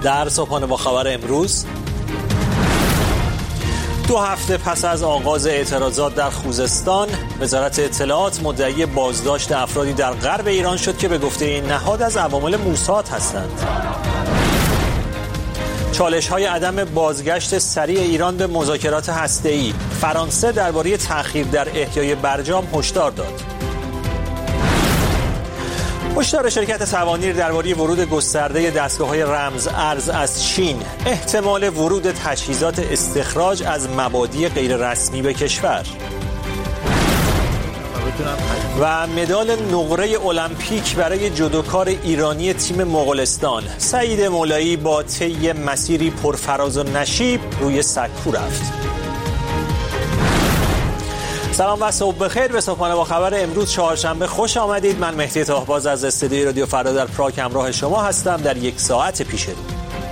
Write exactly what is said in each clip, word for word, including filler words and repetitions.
در صبحانه با خبر امروز، دو هفته پس از آغاز اعتراضات در خوزستان، وزارت اطلاعات مدعی بازداشت افرادی در غرب ایران شد که به گفته این نهاد از عوامل موساد هستند. چالش‌های عدم بازگشت سریع ایران به مذاکرات هسته‌ای. فرانسه درباره تأخیر در احیای برجام هشدار داد. هشدار شرکت توانیر درباره ورود گسترده دستگاه‌های رمز ارز از چین. احتمال ورود تجهیزات استخراج از مبادی غیررسمی به کشور. و مدال نقره المپیک برای جودوکار ایرانی تیم مغولستان. سعید مولایی با طی مسیری پرفراز و نشیب روی سکو رفت. سلام و صبح بخیر. به صبحانه با خبر امروز چهارشنبه خوش آمدید. من مهدی طاهباز از استودیوی رادیو فردا در پراگ همراه شما هستم در یک ساعت پیش رو.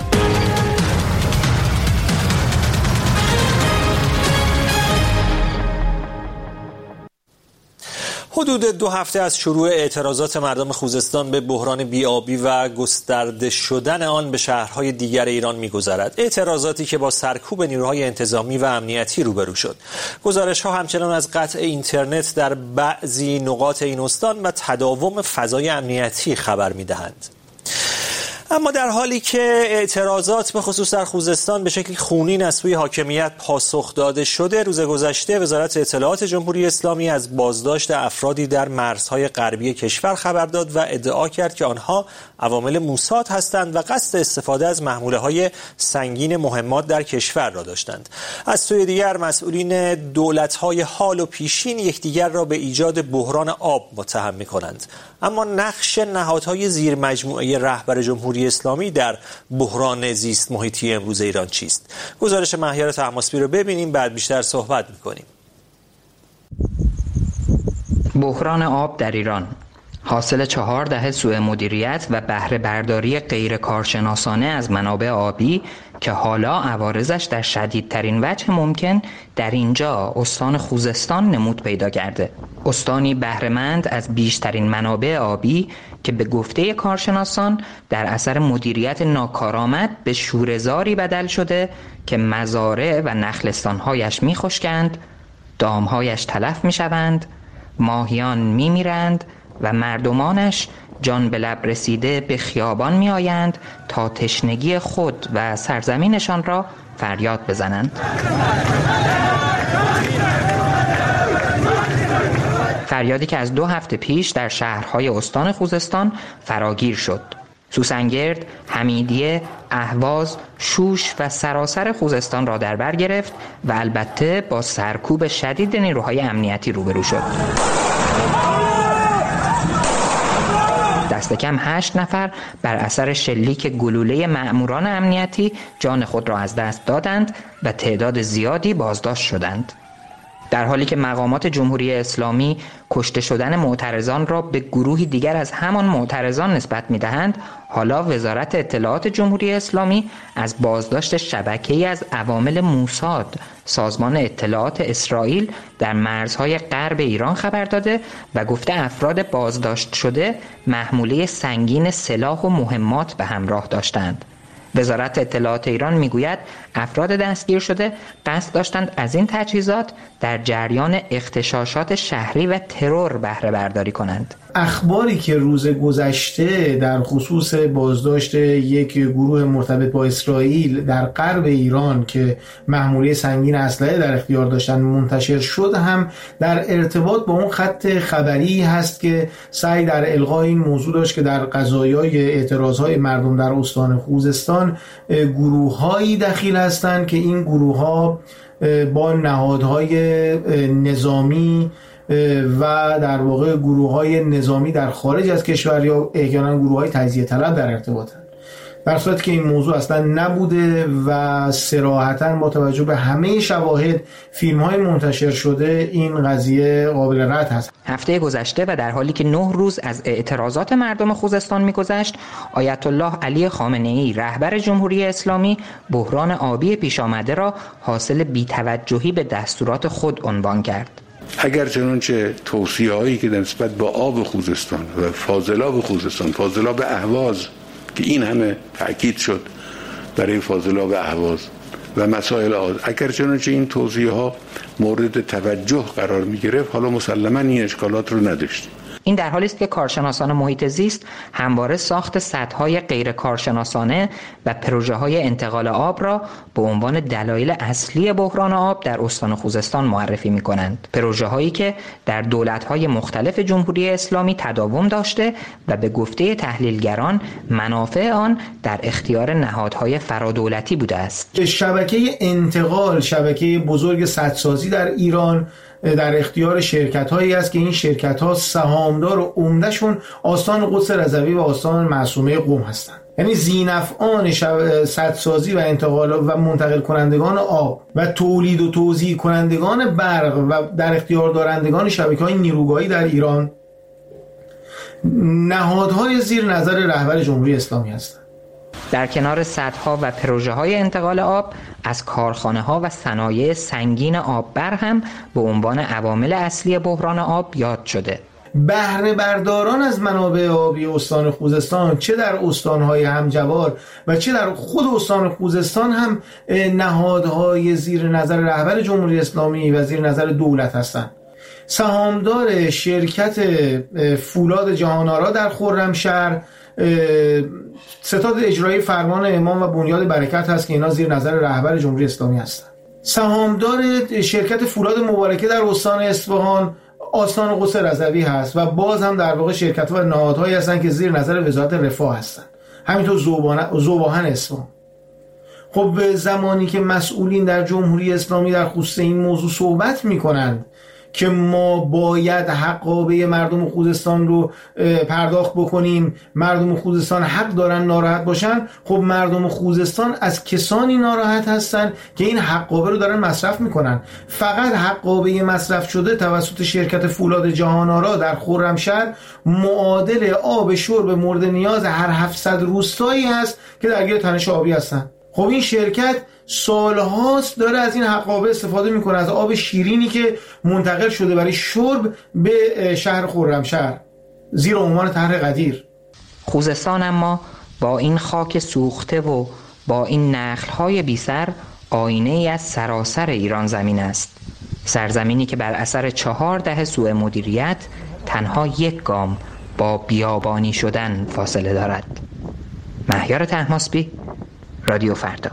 حدود دو هفته از شروع اعتراضات مردم خوزستان به بحران بی‌آبی و گسترده شدن آن به شهرهای دیگر ایران می‌گذرد. اعتراضاتی که با سرکوب نیروهای انتظامی و امنیتی روبرو شد. گزارش‌ها همچنان از قطع اینترنت در بعضی نقاط این استان و تداوم فضای امنیتی خبر می‌دهند. اما در حالی که اعتراضات به خصوص در خوزستان به شکلی خونین از سوی حاکمیت پاسخ داده شده، روز گذشته وزارت اطلاعات جمهوری اسلامی از بازداشت افرادی در مرزهای غربی کشور خبر داد و ادعا کرد که آنها عوامل موساد هستند و قصد استفاده از محموله‌های سنگین مهمات در کشور را داشتند. از سوی دیگر مسئولین دولت‌های حال و پیشین یکدیگر را به ایجاد بحران آب متهم می‌کنند. اما نقش نهادهای زیر مجموعه رهبر جمهوری اسلامی در بحران زیست محیطی امروز ایران چیست؟ گزارش مهیار طهماسبی رو ببینیم، بعد بیشتر صحبت می‌کنیم. بحران آب در ایران حاصل چهار دهه سوء مدیریت و بهره برداری غیر کارشناسانه از منابع آبی که حالا عوارضش در شدیدترین وجه ممکن در اینجا استان خوزستان نمود پیدا کرده. استانی بهره‌مند از بیشترین منابع آبی که به گفته کارشناسان در اثر مدیریت ناکارآمد به شوره‌زاری بدل شده که مزارع و نخلستان‌هایش می‌خشکند، دام‌هایش تلف می‌شوند، ماهیان می‌میرند و مردمانش جان به لب رسیده به خیابان می آیند تا تشنگی خود و سرزمینشان را فریاد بزنند. فریادی که از دو هفته پیش در شهرهای استان خوزستان فراگیر شد. سوسنگرد، حمیدیه، اهواز، شوش و سراسر خوزستان را در بر گرفت و البته با سرکوب شدید نیروهای امنیتی روبرو شد. دست کم هشت نفر بر اثر شلیک گلوله مأموران امنیتی جان خود را از دست دادند و تعداد زیادی بازداشت شدند. در حالی که مقامات جمهوری اسلامی کشته شدن معترضان را به گروهی دیگر از همان معترضان نسبت می‌دهند، حالا وزارت اطلاعات جمهوری اسلامی از بازداشت شبکه‌ای از عوامل موساد سازمان اطلاعات اسرائیل در مرزهای غرب ایران خبر داده و گفته افراد بازداشت شده محموله سنگین سلاح و مهمات به همراه داشتند. وزارت اطلاعات ایران میگوید افراد دستگیر شده قصد داشتند از این تجهیزات در جریان اغتشاشات شهری و ترور بهره برداری کنند. اخباری که روز گذشته در خصوص بازداشت یک گروه مرتبط با اسرائیل در غرب ایران که محموله سنگین اسلحه در اختیار داشتن منتشر شد هم در ارتباط با اون خط خبری هست که سعی در الغای این موضوع داشت که در قضایای اعتراضهای مردم در استان خوزستان گروه‌هایی دخیل هستند که این گروه‌ها با نهادهای نظامی و در واقع گروه‌های نظامی در خارج از کشور یا احیانا گروه‌های تجزیه طلب در ارتباطن، در صورتی که این موضوع اصلا نبوده و صراحتاً با توجه به همه شواهد فیلم‌های منتشر شده این قضیه قابل رد هست. هفته گذشته و در حالی که نه روز از اعتراضات مردم خوزستان می‌گذشت، آیت الله علی خامنه‌ای رهبر جمهوری اسلامی بحران آبی پیش آمده را حاصل بی‌توجهی به دستورات خود عنوان کرد. اگر چنانچه توصیه‌هایی که نسبت به آب خوزستان و فاضلاب خوزستان، فاضلاب اهواز که این همه تأکید شد برای فاضلاب اهواز و مسائل آز. اگر چنانچه این توضیح ها مورد توجه قرار می گرفت، حالا مسلما این اشکالات رو نداشت. این در حالی است که کارشناسان محیط زیست همواره ساخت سدهای غیر کارشناسانه و پروژه‌های انتقال آب را به عنوان دلایل اصلی بحران آب در استان خوزستان معرفی می‌کنند. پروژه‌هایی که در دولت‌های مختلف جمهوری اسلامی تداوم داشته و به گفته تحلیلگران منافع آن در اختیار نهادهای فرادولتی بوده است. شبکه انتقال، شبکه بزرگ سدسازی در ایران در اختیار شرکت‌هایی است که این شرکت‌ها سهامدار و عمده‌شون آستان قدس رضوی و آستان معصومه قم هستند. یعنی ذینفعان سدسازی و انتقال و منتقل کنندگان آب و تولید و توزیع کنندگان برق و در اختیار دارندگان شبکه‌های نیروگاهی در ایران نهادهای زیر نظر رهبر جمهوری اسلامی هستند. در کنار سدها و پروژه‌های انتقال آب، از کارخانه‌ها و صنایع سنگین آببر هم به عنوان عوامل اصلی بحران آب یاد شده. بهره برداران از منابع آبی استان خوزستان، چه در استان‌های همجوار و چه در خود استان خوزستان، هم نهادهای زیر نظر رهبر جمهوری اسلامی و زیر نظر دولت هستند. سهامدار شرکت فولاد جهان‌آرا در خرمشهر ستاد اجرایی فرمان امام و بنیاد برکت هست که اینا زیر نظر رهبر جمهوری اسلامی هستند. سهامدار شرکت فولاد مبارکه در استان اصفهان آستان قدس رضوی هست و باز هم در واقع شرکت‌ها و نهادهایی هستند که زیر نظر وزارت رفاه هستند. همینطور ذوباهن اصفهان. خب به زمانی که مسئولین در جمهوری اسلامی در خصوص این موضوع صحبت می‌کنند که ما باید حقابه مردم خوزستان رو پرداخت بکنیم، مردم خوزستان حق دارن ناراحت باشن، خب مردم خوزستان از کسانی ناراحت هستن که این حقابه رو دارن مصرف میکنن. فقط حقابه مصرف شده توسط شرکت فولاد جهان‌آرا در خرمشهر معادل آب شرب مورد نیاز هر هفتصد روستایی هست که درگیر تنش آبی هستن. خب این شرکت سالهاست داره از این حقابه استفاده میکنه، از آب شیرینی که منتقل شده برای شرب به شهر خرمشهر زیر عنوان طرح قدیر. خوزستان اما با این خاک سوخته و با این نخل‌های بی سر آینه ای از سراسر ایران زمین است. سرزمینی که بر اثر چهار دهه سوء مدیریت تنها یک گام با بیابانی شدن فاصله دارد. مهیار طهماسبی، رادیو فردا.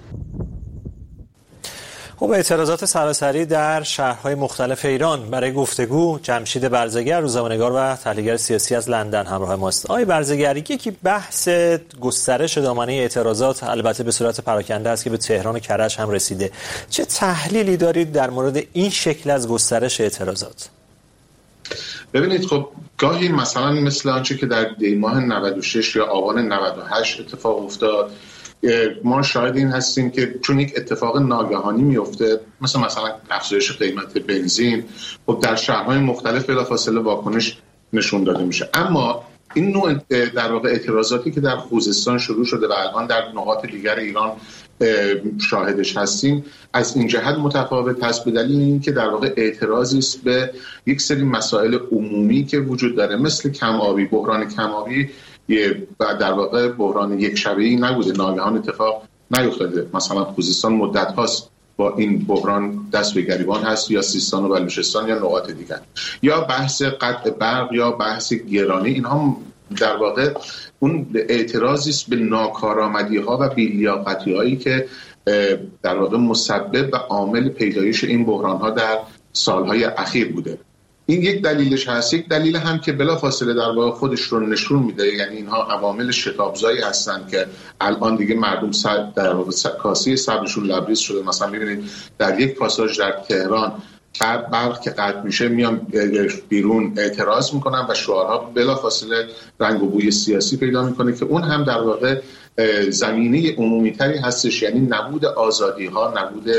خب اعتراضات سراسری در شهرهای مختلف ایران. برای گفتگو جمشید برزگر، روزنامه‌نگار و تحلیلگر سیاسی از لندن همراه ماست. آقای برزگر، یکی بحث گسترش دامنه اعتراضات البته به صورت پراکنده است که به تهران و کرج هم رسیده. چه تحلیلی دارید در مورد این شکل از گسترش اعتراضات؟ ببینید، خب گاهی مثلا مثل آنچه که در دی ماه نود و شش یا آبان نود و هشت اتفاق افتاد، ما شاهد این هستیم که چون یک اتفاق ناگهانی میفته، مثلا مثلا افزایش قیمت بنزین، خب در شهرهای مختلف بلافاصله واکنش نشون داده میشه. اما این نوع در واقع اعتراضاتی که در خوزستان شروع شده و الان در نقاط دیگر ایران شاهدش هستیم، از این جهت متفاوت هست به دلیل اینکه در واقع اعتراضی است به یک سری مسائل عمومی که وجود داره، مثل کم آبی. بحران کم آبی در واقع بحران یک شبه‌ای نبوده، ناگهان اتفاق نیفتاده. مثلا خوزستان مدت هاست با این بحران دست به گریبان هست، یا سیستان و بلوچستان یا نقاط دیگر، یا بحث قطع برق یا بحث گرانی. اینها در واقع اون اعتراضی است به ناکارآمدی‌ها و بی‌لیاقتی‌هایی که در واقع مسبب و عامل پیدایش این بحران‌ها در سالهای اخیر بوده. این یک دلیلش هست. یک دلیل هم که بلافاصله در واقع خودش رو نشون میده، یعنی اینها عوامل شتابزایی هستند که الان دیگه مردم صد در واقع کاسه صبرشون لبریز شده. مثلا می‌بینید در یک پاساژ در تهران برق که قطع میشه میان بیرون اعتراض میکنن و شعارها بلافاصله رنگ و بوی سیاسی پیدا میکنه که اون هم در واقع زمینه عمومی تری هستش، یعنی نبود آزادی ها، نبود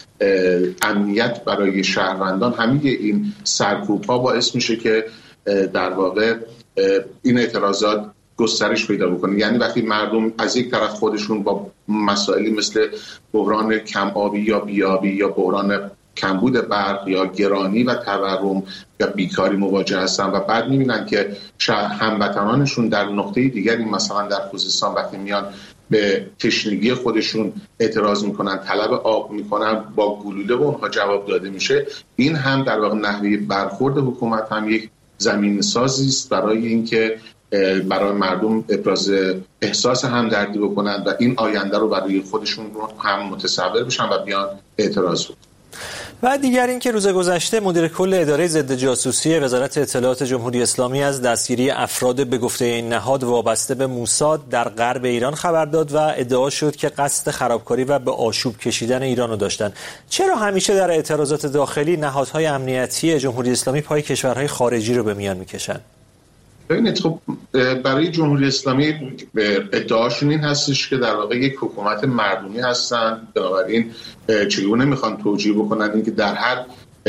امنیت برای شهروندان. همه این سرکوب ها باعث میشه که در واقع این اعتراضات گسترش پیدا بکنه. یعنی وقتی مردم از یک طرف خودشون با مسائلی مثل بحران کم آبی یا بی آبی یا بحران کمبود برق یا گرانی و تورم یا بیکاری مواجه هستن و بعد میبینن که هموطنانشون در نقطه دیگری مثلا در خوزستان وقتی میان به تشنگی خودشون اعتراض میکنن، طلب آب میکنن، با گلوله به اونها جواب داده میشه. این هم در واقع نحوه برخورد حکومت هم یک زمین سازی است برای اینکه برای مردم ابراز احساس همدردی بکنن و این آینده رو برای خودشون هم متصور بشن و بیان اعتراض بکنن. و دیگر این که روز گذشته مدیر کل اداره ضد جاسوسی وزارت اطلاعات جمهوری اسلامی از دستگیری افراد به گفته این نهاد وابسته به موساد در غرب ایران خبر داد و ادعا شد که قصد خرابکاری و به آشوب کشیدن ایران رو داشتن. چرا همیشه در اعتراضات داخلی نهادهای امنیتی جمهوری اسلامی پای کشورهای خارجی رو به میان میکشن؟ ببینید خب برای جمهوری اسلامی ادعاشون این هستش که در واقع یک حکومت مردمی هستن، بنابراین چگونه میخوان توجیه بکنن اینکه در هر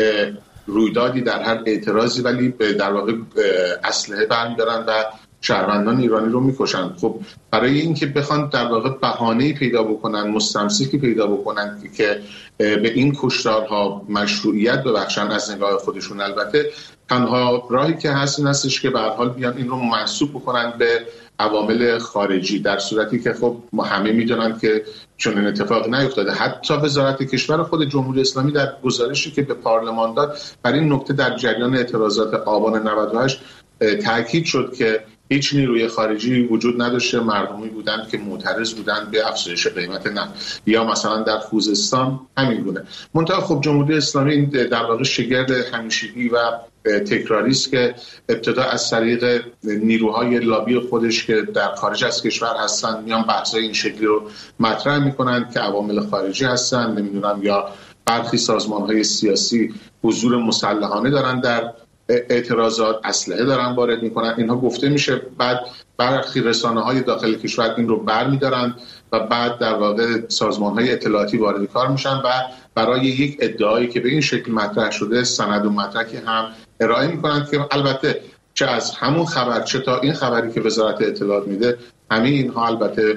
رویدادی، در هر اعتراضی ولی در واقع اسلحه برمی‌دارن و شهروندان ایرانی رو میکشن. خب برای اینکه بخوان در واقع بهانه‌ای پیدا بکنن، مستمسکی پیدا بکنن که به این کشتارها مشروعیت ببخشن از نگاه خودشون، البته تنها راهی که هست این هستش که به هر حال بیان این رو منسوب بکنن به عوامل خارجی، در صورتی که خب ما همه میدونن که چنین اتفاقی نیفتاده. حتی وزارت کشور خود جمهوری اسلامی در گزارشی که به پارلمان داد بر این نکته در جریان اعتراضات آبان نود و هشت تاکید شد که هیچ نیروی خارجی وجود نداشته، مردمی بودند که معترض بودند به افزایش قیمت نفت. یا مثلا در خوزستان همین گونه. منتها خب جمهوری اسلامی در واقع شگرد همیشگی و تکراری است که ابتدا از طریق نیروهای لابی خودش که در خارج از کشور هستند میان بحث‌های این شکلی رو مطرح میکنن که عوامل خارجی هستن، نمیدونم یا برخی سازمان‌های سیاسی حضور مسلحانه دارن در اعتراضات، اسلحه دارن وارد میکنن. اینها گفته میشه، بعد برخی رسانه‌های داخل کشور این رو برمی‌دارن و بعد در واقع سازمان‌های اطلاعاتی وارد کار میشن و برای یک ادعایی که به این شکل مطرح شده سند و مدرکی هم ارائه میکنن که البته چه از همون خبر چه تا این خبری که وزارت اطلاعات میده همه اینها البته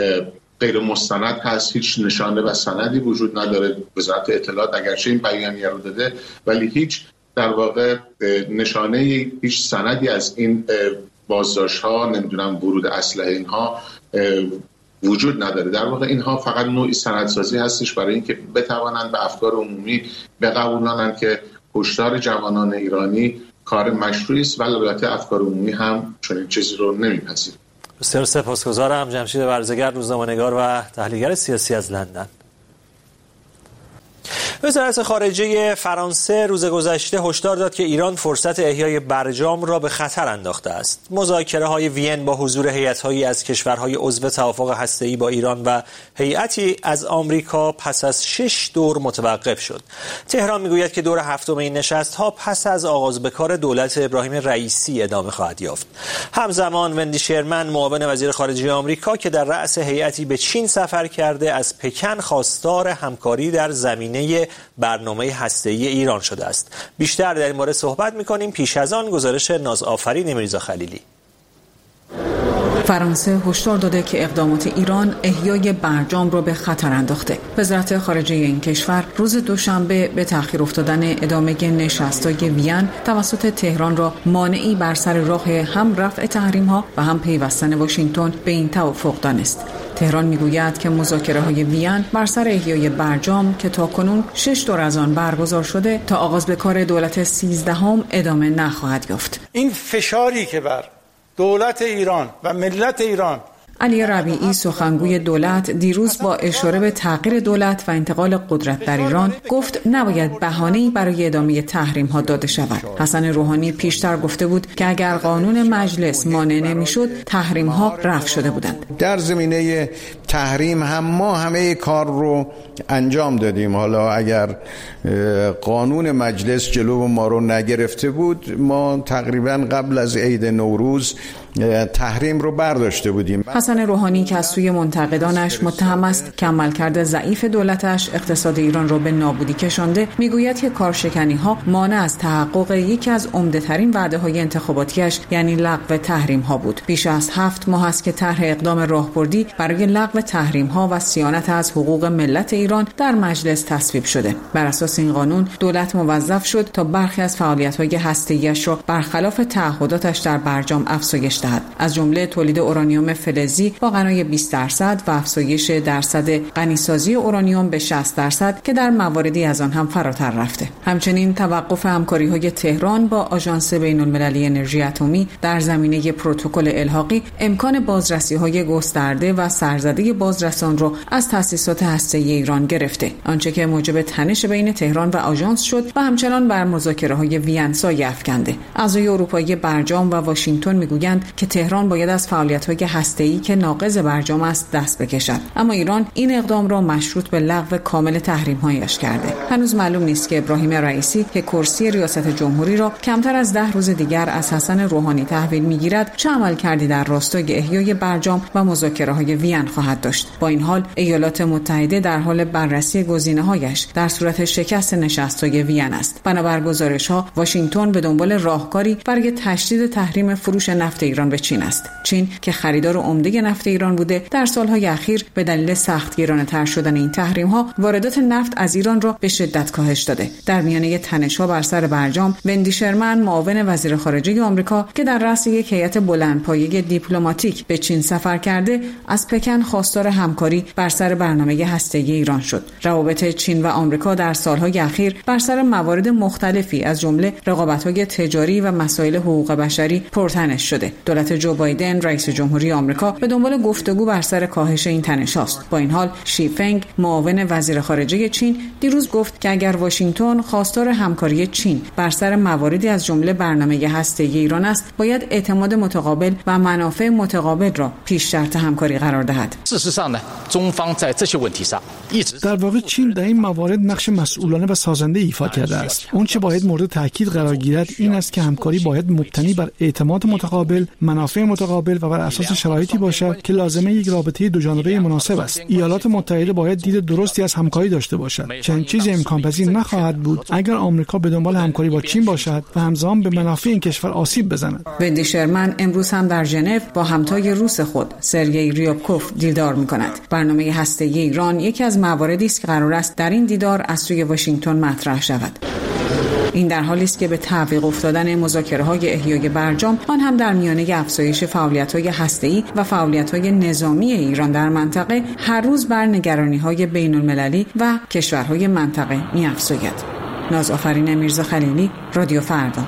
غیر مستند هست، هیچ نشانه و سندی وجود نداره. وزارت اطلاعات اگرچه این بیانیه رو داده ولی هیچ در واقع نشانه، هیچ سندی از این بازداشت‌ها، نمیدونم ورود اسلحه اینها وجود نداره. در واقع اینها فقط نوعی سندسازی هستش برای اینکه بتوانند به افکار عمومی بقبولانند که کشتار جوانان ایرانی کار مشروعی است، ولی البته افکار عمومی هم چنین چیزی رو نمیپذیرند. بسیار سپاسگزارم. جمشید ورزگر، روزنامه‌نگار و تحلیلگر سیاسی از لندن. وزارت خارجه فرانسه روز گذشته هشدار داد که ایران فرصت احیای برجام را به خطر انداخته است. مذاکره‌های وین با حضور هیئت‌هایی از کشورهای عضو توافق هسته‌ای با ایران و هیئتی از آمریکا پس از شش دور متوقف شد. تهران می‌گوید که دور هفتم این نشست‌ها پس از آغاز به کار دولت ابراهیم رئیسی ادامه خواهد یافت. همزمان وندی شرمن، معاون وزیر خارجه آمریکا که در رأس هیئتی به چین سفر کرده، از پکن خواستار همکاری در زمینه برنامه هسته‌ای ایران شده است. بیشتر در این مورد صحبت می‌کنیم. پیش از آن گزارش نازآفرین میرزا خلیلی. فرانسه هشدار داده که اقدامات ایران احیای برجام را به خطر انداخته. وزارت خارجه این کشور روز دوشنبه به تأخیر افتادن ادامه نشست‌های وین توسط تهران را مانعی بر سر راه هم رفع تحریم‌ها و هم پیوستن واشنگتن به این توافق دانست. تهران میگوید که مذاکره‌های وین بر سر احیای برجام که تاکنون شش دور از آن برگزار شده تا آغاز به کار دولت سیزدهم ادامه نخواهد یافت. این فشاری که بر دولت ایران و ملت ایران. علی ربیعی، سخنگوی دولت، دیروز با اشاره به تغییر دولت و انتقال قدرت در ایران گفت نباید بهانه‌ای برای ادامه تحریم‌ها داده شود. حسن روحانی پیشتر گفته بود که اگر قانون مجلس مانع نمی‌شد تحریم‌ها رفع شده بودند. در زمینه تحریم هم ما همه کار رو انجام دادیم. حالا اگر قانون مجلس جلو ما رو نگرفته بود ما تقریبا قبل از عید نوروز تحریم رو برداشته بودیم. حسن روحانی که از سوی منتقدانش متهم است که عملکرد ضعیف دولتش اقتصاد ایران را به نابودی کشانده، میگوید که کارشکنی‌ها مانع از تحقق یکی از عمده‌ترین وعده‌های انتخاباتیش یعنی لغو تحریم‌ها بود. بیش از هفت ماه است که طرح اقدام راهبردی برای لغو تحریم‌ها و صیانت از حقوق ملت ایران در مجلس تصویب شده. بر اساس این قانون دولت موظف شد تا برخی از فعالیت‌های هسته‌ای‌اش را برخلاف تعهداتش در برجام افزایش دهد، از جمله تولید اورانیوم فلزی با غنای بیست درصد و افزایش درصد غنیسازی اورانیوم به شصت درصد که در مواردی از آن هم فراتر رفته. همچنین توقف همکاری‌های تهران با آژانس بین‌المللی انرژی اتمی در زمینه پروتکل الحاقی امکان بازرسی‌های گسترده و سرزده بازرسان را از تأسیسات هسته‌ای ایران گرفته، آنچه که موجب تنش بین تهران و آژانس شد و همچنان بر مذاکره‌های وین سایه افکنده. اعضای اروپایی برجام و واشنگتن میگویند که تهران باید از فعالیت‌های هسته‌ای که ناقض برجام است دست بکشد، اما ایران این اقدام را مشروط به لغو کامل تحریم‌هایش کرده. هنوز معلوم نیست که ابراهیم رئیسی که کرسی ریاست جمهوری را کمتر از ده روز دیگر از حسن روحانی تحویل می‌گیرد چه عملکردی در راستای احیای برجام و مذاکره‌های وین خواهد داشت. با این حال ایالات متحده در حال بررسی گزینه‌هایش در صورت شکست نشست‌های وین است. بنابر گزارش‌ها واشنگتن به دنبال راهکاری برای تشدید تحریم فروش نفت ایران به چین است. چین که خریدار عمده نفت ایران بوده، در سالهای اخیر به دلیل سخت گرانه‌تر شدن این تحریم‌ها واردات نفت از ایران را به شدت کاهش داده. در میانه تنش‌ها بر سر برجام، وندی شرمن معاون وزیر خارجه آمریکا که در رأس یک هیئت بلندپایه دیپلماتیک به چین سفر کرده، از پکن خواستار همکاری بر سر برنامه هسته‌ای ایران شد. روابط چین و آمریکا در سالهای اخیر بر سر موارد مختلفی از جمله رقابت‌های تجاری و مسائل حقوق بشری پرتنش شده. دولت جو بایدن رئیس جمهوری آمریکا به دنبال گفتگو بر سر کاهش این تنش‌هاست. با این حال شی فنگ معاون وزیر خارجه چین دیروز گفت که اگر واشنگتن خواستار همکاری چین بر سر مواردی از جمله برنامه هسته‌ای ایران است، باید اعتماد متقابل و منافع متقابل را پیش شرط همکاری قرار دهد. در واقع چین در این موارد نقش مسئولانه و سازنده ایفا کرده است. اون چه باید مورد تاکید قرار گیرد این است که همکاری باید مبتنی بر اعتماد متقابل، منافع متقابل و بر اساس شرایطی باشد که لازمه یک رابطه دو جانبه مناسب است. ایالات متحده باید دید درستی از همکاری داشته باشد. چنین چیزی امکان پذیر نخواهد بود اگر آمریکا به دنبال همکاری با چین باشد و همزمان به منافع این کشور آسیب بزند. وندی شرمن امروز هم در ژنو با همتای روس خود سرگئی ریابکوف دیدار می‌کند. برنامه هسته‌ای ایران یکی از مواردی است که قرار است در این دیدار از سوی واشنگتن مطرح شود. این در حالی است که به تعویق افتادن مذاکره‌های احیای برجام، آن هم در میانه افزایش فعالیت‌های هسته‌ای و فعالیت‌های نظامی ایران در منطقه، هر روز بر نگرانی‌های بین‌المللی و کشورهای منطقه می‌افزاید. نازآفرین میرزا خلیلی، رادیو فردا.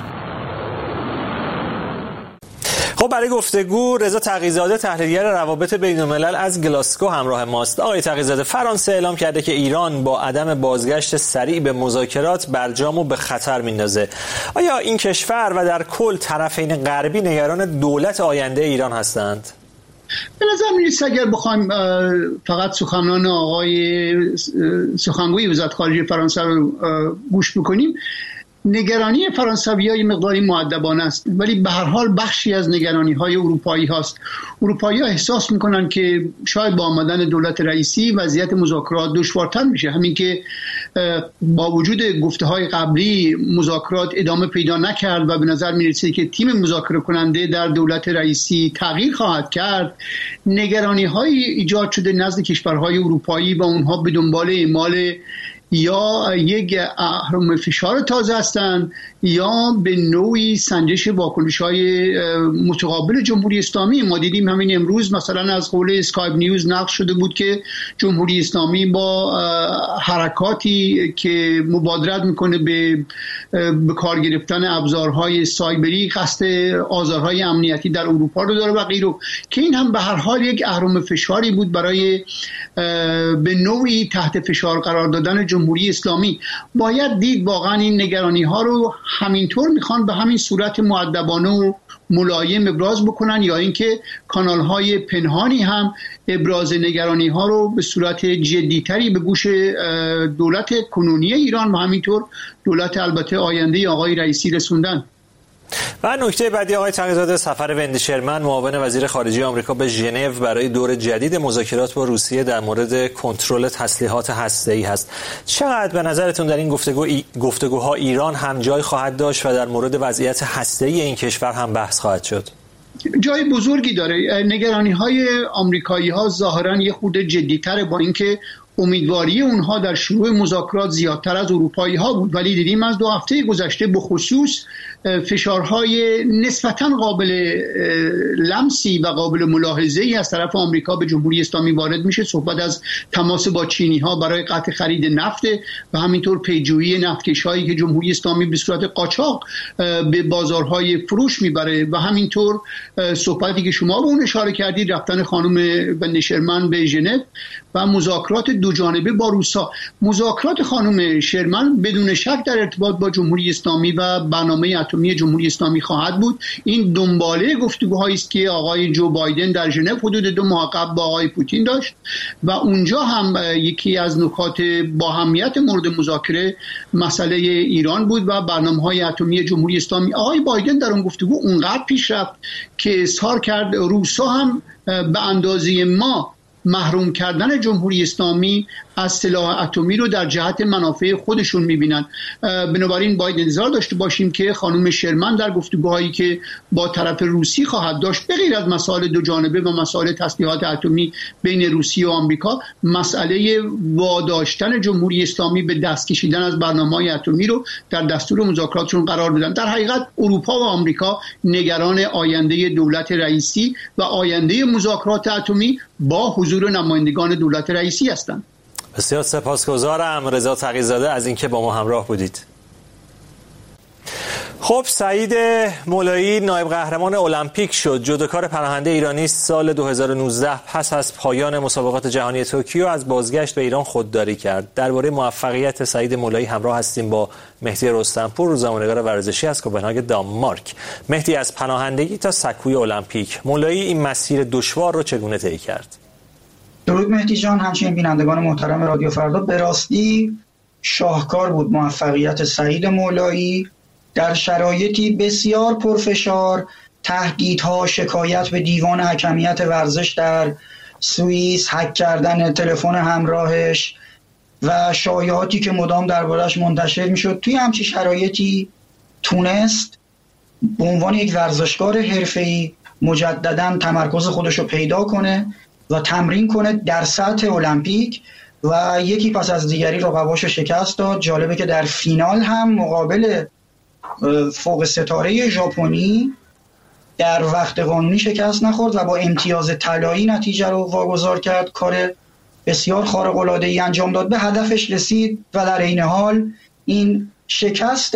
خب برای گفتگو رضا تقی‌زاده تحلیلگر روابط بین‌الملل از گلاسگو همراه ماست. آقای تقی‌زاده، فرانسه اعلام کرده که ایران با عدم بازگشت سریع به مذاکرات برجامو به خطر میندازه. آیا این کشور و در کل طرفین غربی نگران دولت آینده ایران هستند؟ به نظر می‌رسه اگر بخوایم فقط سخنان آقای سخنگوی وزارت خارجه فرانسه رو گوش بکنیم، نگرانی فرانسوی‌ها مقداری مؤدبانه است، ولی به هر حال بخشی از نگرانی‌های اروپایی هاست. اروپایی‌ها احساس می‌کنن که شاید با آمدن دولت رئیسی وضعیت مذاکرات دشوارتر میشه، همین که با وجود گفته‌های قبلی مذاکرات ادامه پیدا نکرد و به نظر می‌رسه که تیم مذاکره کننده در دولت رئیسی تغییر خواهد کرد. نگرانی‌های ایجاد شده نزد کشورهای اروپایی و اونها به دنبال اعمال یا یک اهرم فشار تازه هستند یا به نوعی سنجش واکنش‌های متقابل جمهوری اسلامی. ما دیدیم همین امروز مثلا از قول اسکایپ نیوز نقل شده بود که جمهوری اسلامی با حرکاتی که مبادرت میکنه به به کار گرفتن ابزارهای سایبری قصد آزارهای امنیتی در اروپا رو داره و غیره، که این هم به هر حال یک اهرم فشاری بود برای به نوعی تحت فشار قرار دادن جمهوری اسلامی. باید دید واقعا این نگرانی ها رو همینطور میخوان به همین صورت مؤدبانه و ملایم ابراز بکنن یا اینکه کانال های پنهانی هم ابراز نگرانی ها رو به صورت جدیتری به گوش دولت کنونی ایران و همینطور دولت البته آینده آقای رئیسی رسوندن. و نکته بعدی آقای تقی‌زاده، سفر وندی شرمن معاون وزیر خارجه آمریکا به ژنو برای دور جدید مذاکرات با روسیه در مورد کنترل تسلیحات هسته‌ای هست. چقدر به نظرتون در این گفتگو گفتگوها ایران هم جای خواهد داشت و در مورد وضعیت هسته‌ای این کشور هم بحث خواهد شد؟ جای بزرگی داره. نگرانی های آمریکایی ها ظاهرا یه خورده جدی تره، با اینکه امیدواری اونها در شروع مذاکرات زیادتر از اروپایی ها بود، ولی دیدیم از دو هفته گذشته به خصوص فشارهای نسبتاً قابل لمسی و قابل ملاحظه‌ای از طرف آمریکا به جمهوری اسلامی وارد میشه. صحبت از تماس با چینی ها برای قطع خرید نفت و همینطور پیجویی نفتکش هایی که جمهوری اسلامی به صورت قاچاق به بازارهای فروش میبره و همینطور صحبتی که شما به اون اشاره کردید، رفتن خانم بن شرمن به ژنو و مذاکرات دو جانبه با روسا. مذاکرات خانم شرمن بدون شک در ارتباط با جمهوری اسلامی و برنامه اتمی جمهوری اسلامی خواهد بود. این دنباله گفتگوهایی است که آقای جو بایدن در ژنو حدود دو ماه قبل با آقای پوتین داشت و اونجا هم یکی از نکات با اهمیت مورد مذاکره مسئله ایران بود و برنامه‌های اتمی جمهوری اسلامی. آقای بایدن در اون گفتگو اونقدر پیش رفت که اظهار کرد روسا هم به اندازه ما محروم کردن جمهوری اسلامی از سلاح اتمی رو در جهت منافع خودشون میبینن. بنابراین باید انتظار داشته باشیم که خانم شرمن در گفتگوهایی که با طرف روسی خواهد داشت، به غیر از مسائل دو جانبه و مسائل تسلیحات اتمی بین روسیه و آمریکا، مسئله واداشتن جمهوری اسلامی به دست کشیدن از برنامه‌های اتمی رو در دستور مذاکراتشون قرار بدن. در حقیقت اروپا و آمریکا نگران آینده دولت رئیسی و آینده مذاکرات اتمی با حضور نمایندگان دولت رئیسی هستند. بسیار سپاسگزارم رضا تقی‌زاده از اینکه با ما همراه بودید. خب سعید مولایی نایب قهرمان المپیک شد. جودوکار پناهنده ایرانی سال دو هزار و نوزده پس از پایان مسابقات جهانی توکیو از بازگشت به ایران خودداری کرد. درباره موفقیت سعید مولایی همراه هستیم با مهدی رستمپور، روزنامه‌نگار ورزشی از کوپنهاگ دانمارک. مهدی، از پناهندگی تا سکوی المپیک، مولایی این مسیر دشوار رو چگونه طی کرد؟ درود مهدی جان، همچنین بینندگان محترم رادیو فردا. به راستی شاهکار بود موفقیت سعید مولایی در شرایطی بسیار پرفشار، تهدیدها، شکایت به دیوان حکمیت ورزش در سوئیس، هک کردن تلفن همراهش و شایعاتی که مدام دربارش منتشر میشد. توی همچین شرایطی تونست به عنوان یک ورزشکار حرفه‌ای مجددا تمرکز خودش رو پیدا کنه و تمرین کنه در سطح المپیک و یکی پس از دیگری رقباشو شکست داد. جالبه که در فینال هم مقابل فوق ستاره ژاپنی در وقت قانونی شکست نخورد و با امتیاز طلایی نتیجه رو واگذار کرد. کار بسیار خارق العاده‌ای انجام داد، به هدفش رسید و در این حال این شکست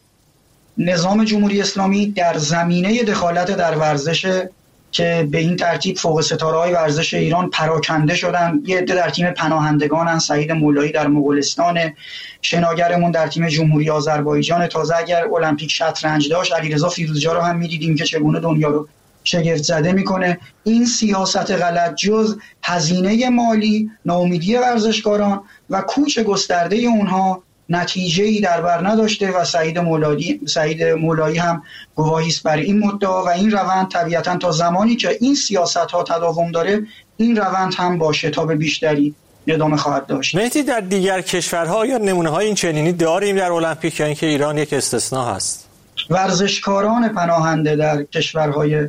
نظام جمهوری اسلامی در زمینه دخالت در ورزش که به این ترتیب فوق ستاره‌های ورزش ایران پراکنده شدن. یه عده در تیم پناهندگانن، سعید مولایی در مغولستان، شناگرمون در تیم جمهوری آذربایجان. تازه اگر المپیک شطرنج داشت، علیرضا فیروزجا رو هم می‌دیدیم که چگونه دنیا رو شگفت زده میکنه. این سیاست غلط جز هزینه مالی، ناامیدی ورزشکاران و کوچ گسترده اونها نتیجه‌ای در بر نداشته و سعید مولایی سعید مولایی هم گواهی است بر این مدعا و این روند طبیعتاً تا زمانی که این سیاست‌ها تداوم داره، این روند هم با شتاب بیشتری ادامه خواهد داشت. مهدی، در دیگر کشورها یا نمونه‌های این چنینی داریم در المپیک یا اینکه ایران یک استثناء هست؟ ورزشکاران پناهنده در کشورهای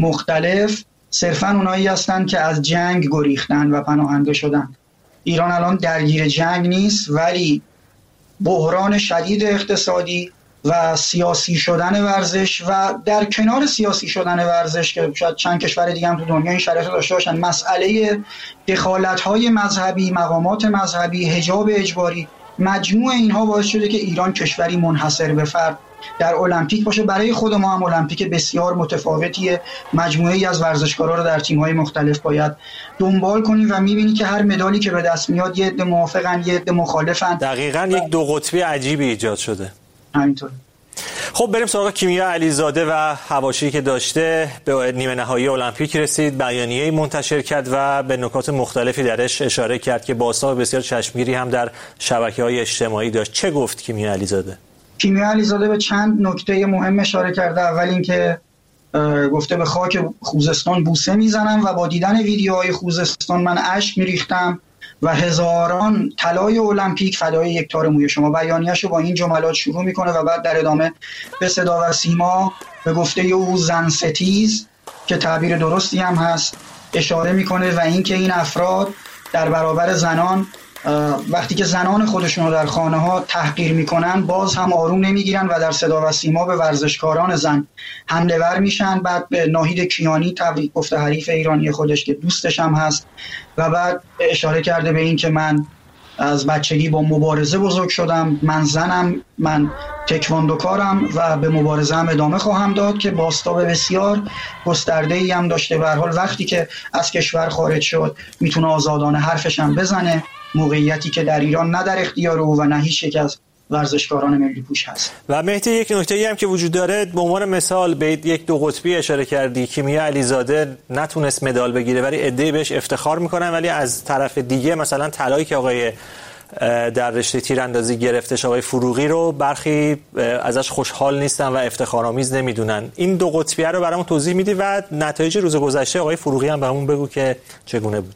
مختلف صرفاً اونایی هستند که از جنگ گریختن و پناهنده شدن. ایران الان درگیر جنگ نیست، ولی بحران شدید اقتصادی و سیاسی شدن ورزش و در کنار سیاسی شدن ورزش که شاید چند کشور دیگه هم تو دنیا این شرایط داشته باشن، مسئله دخالت‌های مذهبی، مقامات مذهبی، حجاب اجباری، مجموع اینها باعث شده که ایران کشوری منحصر به فرد در المپیک باشه. برای خود ما هم المپیک بسیار متفاوتیه. مجموعه‌ای از ورزشکارا رو در تیم‌های مختلف باید دنبال کنیم و می‌بینی که هر مدالی که به دست میاد یه عده موافقن، یه عده مخالفن. دقیقاً یک دو قطبی عجیبی ایجاد شده. همینطور. خب بریم سراغ کیمیا علیزاده و حواشی که داشته. به نیمه نهایی المپیک رسید، بیانیه‌ای منتشر کرد و به نکات مختلفی درش اشاره کرد که بازتاب بسیار چشمگیری هم در شبکه‌های اجتماعی داشت. چه گفت کیمیا علیزاده؟ کیمیا علیزاده به چند نکته مهم اشاره کرده. اول اینکه گفته به خاک خوزستان بوسه میزنم و با دیدن ویدیوهای خوزستان من اشک میریختم و هزاران طلای المپیک فدای یک تار موی شما. بیانیه‌شو با این جملات شروع میکنه و بعد در ادامه به صدا و سیما به گفته او زن ستیز که تعبیر درستی هم هست اشاره میکنه و اینکه این افراد در برابر زنان وقتی که زنان خودشون رو در خانه ها تحقیر میکنن باز هم آروم نمیگیرن و در صدا و سیما به ورزشکاران زن حمله ور میشن. بعد به ناهید کیانی تبریک گفته، حریف ایرانی خودش که دوستش هم هست، و بعد اشاره کرده به این که من از بچگی با مبارزه بزرگ شدم، من زنم، من تکواندوکارم و به مبارزه هم ادامه خواهم داد، که بازتاب بسیار گسترده‌ای هم داشته. به هر حال وقتی که از کشور خارج شد میتونه آزادانه حرفش هم بزنه، موقعیتی که در ایران نه در اختیار او و نه هیچ یک از ورزشکاران ملی پوش هست. و مهدی، یک نکته‌ای هم که وجود داره، به عنوان مثال به یک دو قطبی اشاره کردی. کیمیا علیزاده نتونست مدال بگیره ولی عده‌ای بهش افتخار میکنن، ولی از طرف دیگه مثلا طلایی که آقای در رشته تیراندازی گرفتش آقای فروغی رو برخی ازش خوشحال نیستن و افتخارآمیز نمیدونن. این دو قطبیه رو برامون توضیح میدی و نتایج روز گذشته آقای فروغی هم بهمون بگو که چگونه بود.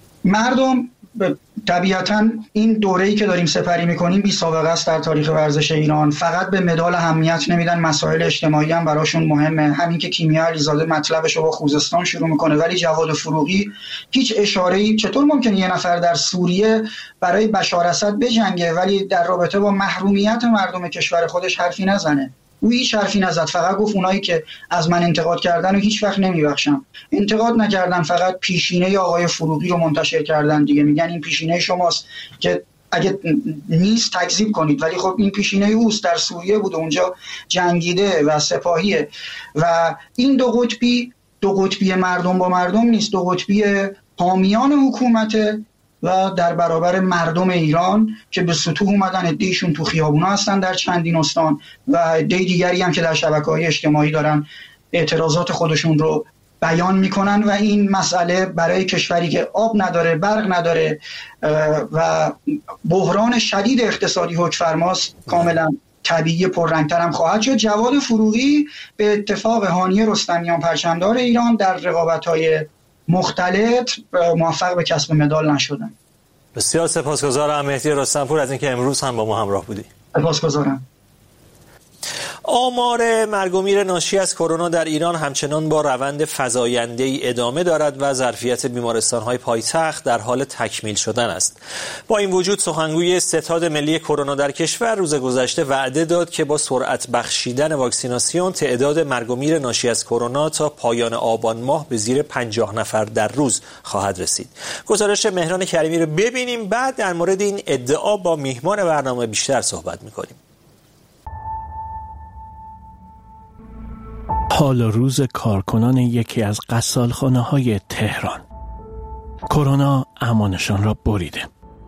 مردم طبیعتاً این دوره‌ای که داریم سپری می‌کنیم بی سابقه است در تاریخ ورزش ایران. فقط به مدال اهمیت نمیدن، مسائل اجتماعی هم براشون مهمه. همین که کیمیا علیزاده مطلبش رو با خوزستان شروع میکنه ولی جواد فروغی هیچ اشاره‌ای. چطور ممکنه یه نفر در سوریه برای بشار اسد بجنگه ولی در رابطه با محرومیت مردم کشور خودش حرفی نزنه؟ او هیچ حرفی نزد، فقط گفت اونایی که از من انتقاد کردن و هیچ وقت نمیبخشم. انتقاد نکردن، فقط پیشینه آقای فروغی رو منتشر کردن دیگه. میگن این پیشینه شماست که اگه نیست تکذیب کنید، ولی خب این پیشینه اوست، در سوریه بود، اونجا جنگیده و سپاهیه. و این دو قطبی دو قطبی مردم با مردم نیست، دو قطبی حامیان حکومته و در برابر مردم ایران که به سطوح اومدن. عده‌ایشون تو خیابونا هستن در چندین استان و عده دیگری هم که در شبکه‌های اجتماعی دارن اعتراضات خودشون رو بیان میکنن. و این مسئله برای کشوری که آب نداره، برق نداره و بحران شدید اقتصادی حکم‌فرماست کاملا طبیعی پررنگتر هم خواهد شد. جواد فروغی به اتفاق هانیه رستمیان پرچمدار ایران در رقابت‌های مختلف موفق به کسب مدال نشدن. بسیار سپاسگزارم مهدی رستمپور از اینکه امروز هم با ما همراه بودی. سپاسگزارم. آمار مرگ و میر ناشی از کرونا در ایران همچنان با روند فزاینده‌ای ادامه دارد و ظرفیت بیمارستان‌های پایتخت در حال تکمیل شدن است. با این وجود سخنگوی ستاد ملی کرونا در کشور روز گذشته وعده داد که با سرعت بخشیدن واکسیناسیون تعداد مرگ و میر ناشی از کرونا تا پایان آبان ماه به زیر پنجاه نفر در روز خواهد رسید. گزارش مهران کریمی رو ببینیم، بعد در مورد این ادعا با میهمان برنامه بیشتر صحبت می‌کنیم. حال و روز کارکنان یکی از غسالخانه‌های تهران. کرونا امانشان را بریده.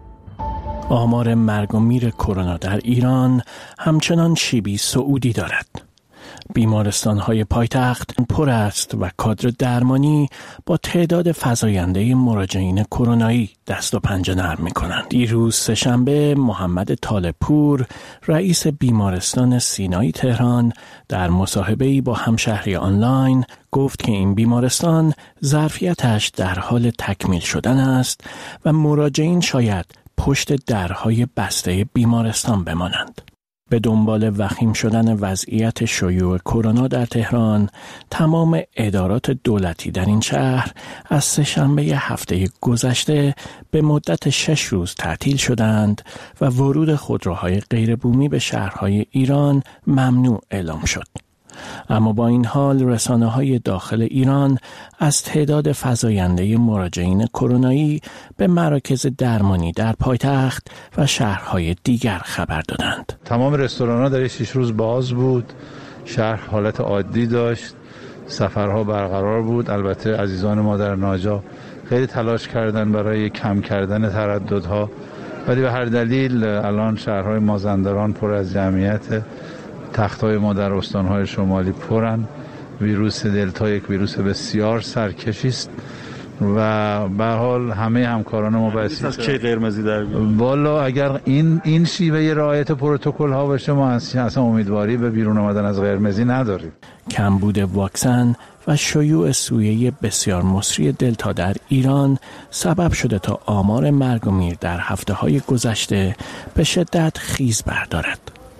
آمار مرگ و میر کرونا در ایران همچنان شیبی صعودی دارد. بیمارستان‌های پایتخت پر است و کادر درمانی با تعداد فزاینده مراجعین کرونایی دست و پنجه نرم می‌کنند. دیروز سه‌شنبه محمد طالب‌پور رئیس بیمارستان سینایی تهران در مصاحبه‌ای با همشهری آنلاین گفت که این بیمارستان ظرفیتش در حال تکمیل شدن است و مراجعین شاید پشت درهای بسته بیمارستان بمانند. به دنبال وخیم شدن وضعیت شیوع کرونا در تهران، تمام ادارات دولتی در این شهر از سه‌شنبه هفته گذشته به مدت شش روز تعطیل شدند و ورود خودروهای غیربومی به شهرهای ایران ممنوع اعلام شد. اما با این حال رسانه‌های داخل ایران از تعداد فزاینده مراجعین کرونایی به مراکز درمانی در پایتخت و شهرهای دیگر خبر دادند. تمام رستوران‌ها در شش روز باز بود، شهر حالت عادی داشت، سفرها برقرار بود. البته عزیزان ما در ناجا خیلی تلاش کردن برای کم کردن ترددها، ولی به هر دلیل الان شهرهای مازندران پر از جمعیت، تخت‌های ما در استان‌های شمالی پرن. ویروس دلتا یک ویروس بسیار سرکشی است و به هر حال همه همکاران ما بسیج از چه قرمزی در والا اگر این این شیوه رعایت پروتکل ها باشه ما اصلا امیدواری به بیرون آمدن از قرمزی نداریم. کمبود واکسن و شیوع سویه بسیار مصری دلتا در ایران سبب شده تا آمار مرگ و میر در هفته‌های گذشته به شدت خیز بردارد.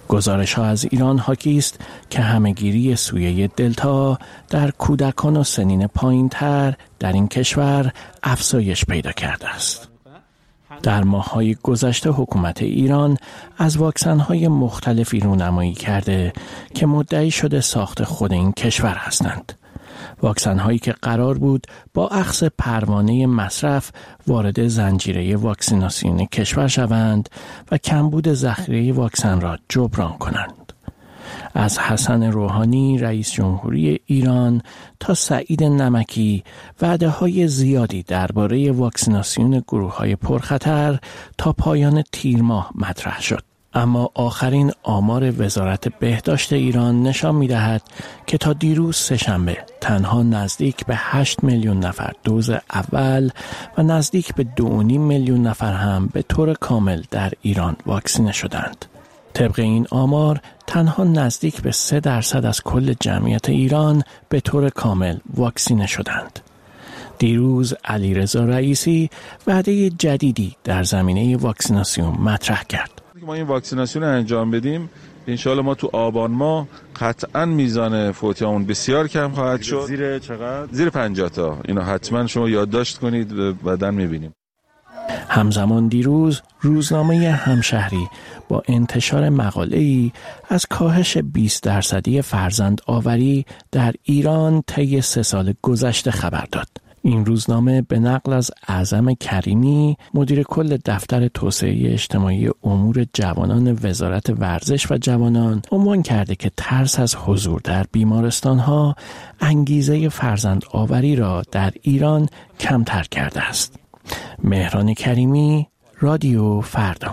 گزارش ها از ایران حاکی است که همهگیری سویه دلتا در کودکان و سنین پایین تر در این کشور افزایش پیدا کرده است. در ماه‌های گذشته حکومت ایران از واکسن‌های مختلفی رونمایی کرده که مدعی شده ساخت خود این کشور هستند. واکسن‌هایی که قرار بود با اخذ پروانه مصرف وارد زنجیره واکسیناسیون کشور شوند و کمبود ذخیره واکسن را جبران کنند. از حسن روحانی رئیس جمهوری ایران تا سعید نمکی وعده‌های زیادی درباره واکسیناسیون گروه‌های پرخطر تا پایان تیر ماه مطرح شد. اما آخرین آمار وزارت بهداشت ایران نشان می‌دهد که تا دیروز سه‌شنبه تنها نزدیک به هشت میلیون نفر دوز اول و نزدیک به دو و نیم میلیون نفر هم به طور کامل در ایران واکسینه شدند. طبق این آمار تنها نزدیک به سه درصد از کل جمعیت ایران به طور کامل واکسینه شدند. دیروز علیرضا رئیسی وعده جدیدی در زمینه واکسیناسیون مطرح کرد. ما این واکسیناسیون رو انجام بدیم انشالله ما تو آبان ماه قطعا میزان فوتیامون بسیار کم خواهد شد. زیر چقدر؟ زیر پنجاه تا. اینو حتما شما یادداشت کنید، بعداً میبینیم. همزمان دیروز روزنامه همشهری با انتشار مقاله‌ای از کاهش بیست درصدی فرزند آوری در ایران طی سه سال گذشته خبر داد. این روزنامه به نقل از اعظم کریمی مدیر کل دفتر توسعه اجتماعی امور جوانان وزارت ورزش و جوانان عنوان کرده که ترس از حضور در بیمارستان‌ها انگیزه فرزند آوری را در ایران کمتر کرده است. مهران کریمی، رادیو فردا.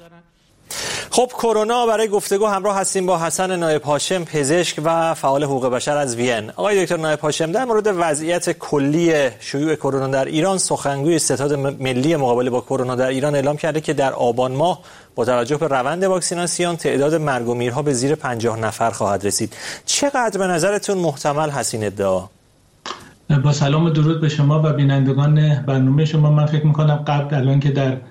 خب کرونا برای گفتگو همراه هستیم با حسن نایب هاشم، پزشک و فعال حقوق بشر از وین. آقای دکتر نایب هاشم، در مورد وضعیت کلی شیوع کرونا در ایران سخنگوی ستاد ملی مقابله با کرونا در ایران اعلام کرده که در آبان ماه با توجه به روند واکسیناسیون تعداد مرگ و میرها به زیر پنجاه نفر خواهد رسید. چقدر به نظرتون محتمل هست این ادعا؟ با سلام و درود به شما و بینندگان برنامه شما. من فکر می‌کنم قبل الان که در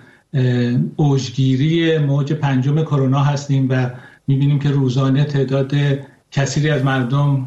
اوجگیری موج پنجم کرونا هستیم و می‌بینیم که روزانه تعداد کثیری از مردم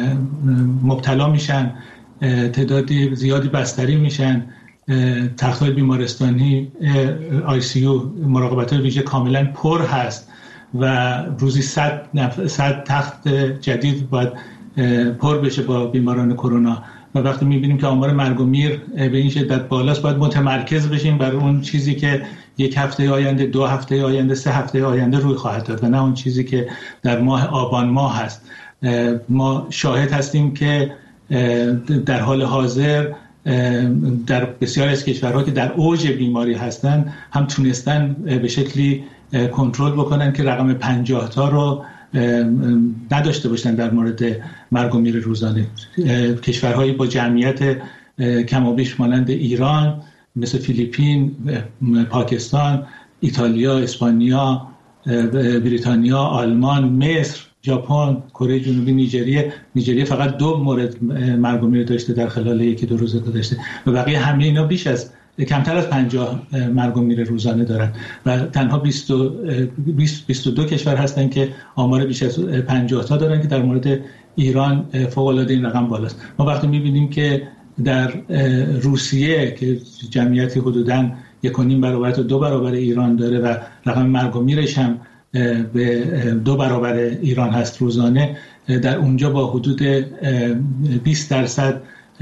مبتلا میشن، تعداد زیادی بستری میشن، تخت‌های بیمارستانی آی سی یو مراقبت ویژه کاملا پر هست و روزی صد صد تخت جدید باید پر بشه با بیماران کرونا. و وقتی می‌بینیم که آمار مرگ و میر به این شدت بالاست، باید متمرکز بشیم بر اون چیزی که یک هفته آینده، دو هفته آینده، سه هفته آینده روی خواهد داد و نه اون چیزی که در ماه آبان ماه هست. ما شاهد هستیم که در حال حاضر در بسیاری از کشورها که در اوج بیماری هستند هم تونستن به شکلی کنترل بکنن که رقم پنجاه تا رو نداشته باشن در مورد مرگ و میر روزانه. کشورهایی با جمعیت کم و بیش مانند ایران مثل فیلیپین، پاکستان، ایتالیا، اسپانیا، بریتانیا، آلمان، مصر، ژاپن، کره جنوبی، نیجریه نیجریه فقط دو مورد مرگ و میر داشته در خلال یکی دو روز گذشته و بقیه همه اینا بیش از کمتر از پنجاه مرگ و میر روزانه دارن و تنها بیست بیست و دو کشور هستن که آمار بیش از پنجاه تا دارن که در مورد ایران فوق العاده این رقم بالاست. ما وقتی می‌بینیم که در روسیه که جمعیتی حدوداً یک و نیم برابر تا دو برابر ایران داره و رقم مرگ و میرش هم به دو برابر ایران هست روزانه، در اونجا با حدود بیست درصد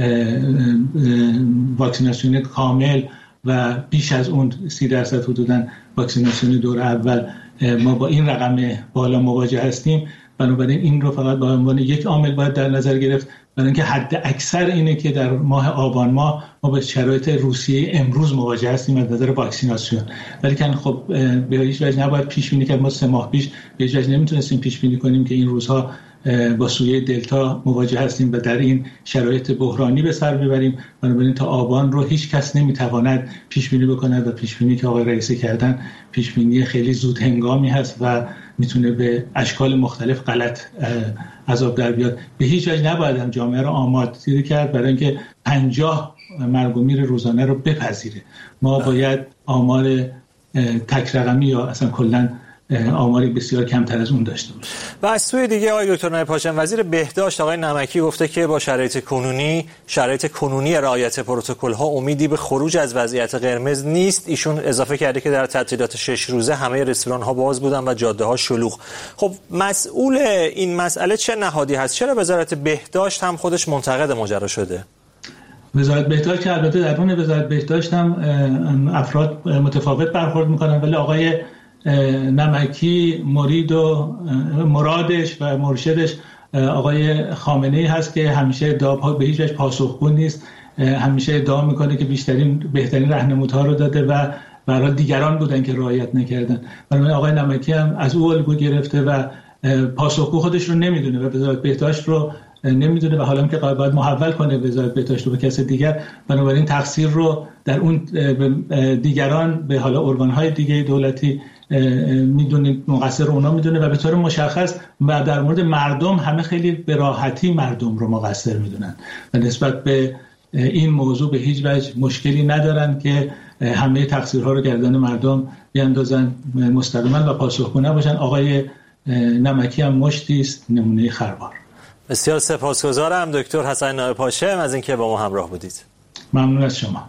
واکسیناسیون کامل و بیش از اون سی درصد حدوداً واکسیناسیون دور اول ما با این رقم بالا مواجه هستیم. بنابراین این رو فقط به عنوان یک عامل باید در نظر گرفت، برای اینکه حد اکثر اینه که در ماه آبان ماه ما با شرایط روسیه امروز مواجه هستیم از نظر واکسیناسیون. ولی که خب به هیچ وجه نباید پیش بینی که ما سه ماه پیش به هیچ وجه نمیتونستیم پیش بینی کنیم که این روزها با سویه دلتا مواجه هستیم و در این شرایط بحرانی به سر ببریم. بنابراین تا آبان رو هیچ کس نمیتواند پیش بینی بکند و پیش بینی که آقای رئیسی کردن پیش بینی خیلی زود هنگامی هست و میتونه به اشکال مختلف غلط عذاب در بیاد. به هیچ وجه نباید هم جامعه رو آماده کرد برای اینکه پنجاه مرگ و میر روزانه رو بپذیره. ما باید آمار تک رقمی یا اصلا کلا آماری بسیار کمتر از اون داشته باشه. و از سوی دیگه آقای دکتر نایب پاشم، وزیر بهداشت آقای نمکی گفته که با شرایط کنونی شرایط کنونی رعایت پروتکل‌ها امیدی به خروج از وضعیت قرمز نیست. ایشون اضافه کرده که در تعطیلات شش روزه همه رستوران‌ها باز بودن و جاده‌ها شلوغ. خب مسئول این مسئله چه نهادی هست؟ چرا وزارت بهداشت هم خودش منتقد ماجرا شده؟ وزارت بهداشت که البته درون وزارت بهداشت هم افراد متفاوت برخورد میکنن، ولی آقای نمکی مرید و مرادش و مرشدش آقای خامنه‌ای هست که همیشه ادعا به هیچ وجه پاسخگو نیست، همیشه ادعا میکنه که بیشترین بهترین راهنمودها رو داده و برای دیگران بودن که رعایت نکردن. بنابراین آقای نمکی هم از او الگو گرفته و پاسخگو خودش رو نمیدونه و وزارت بهداشت رو نمیدونه و حالا هم که باید محول کنه وزارت بهداشت رو به کس دیگر، بنابراین تقصیر رو در اون دیگران به حالا ارگان‌های دیگه دولتی میدونه، مقصر اونا میدونه و به طور مشخص و در مورد مردم همه خیلی به راحتی مردم رو مقصر میدونن و نسبت به این موضوع به هیچ وجه مشکلی ندارن که همه تقصیرها رو گردن مردم بیاندازن مستقیما و پاسخگو نباشن. آقای نمکی هم مشتی است نمونه خروار. بسیار سپاسگزارم دکتر حسن نایب پاشم از اینکه با ما همراه بودید. ممنون از شما.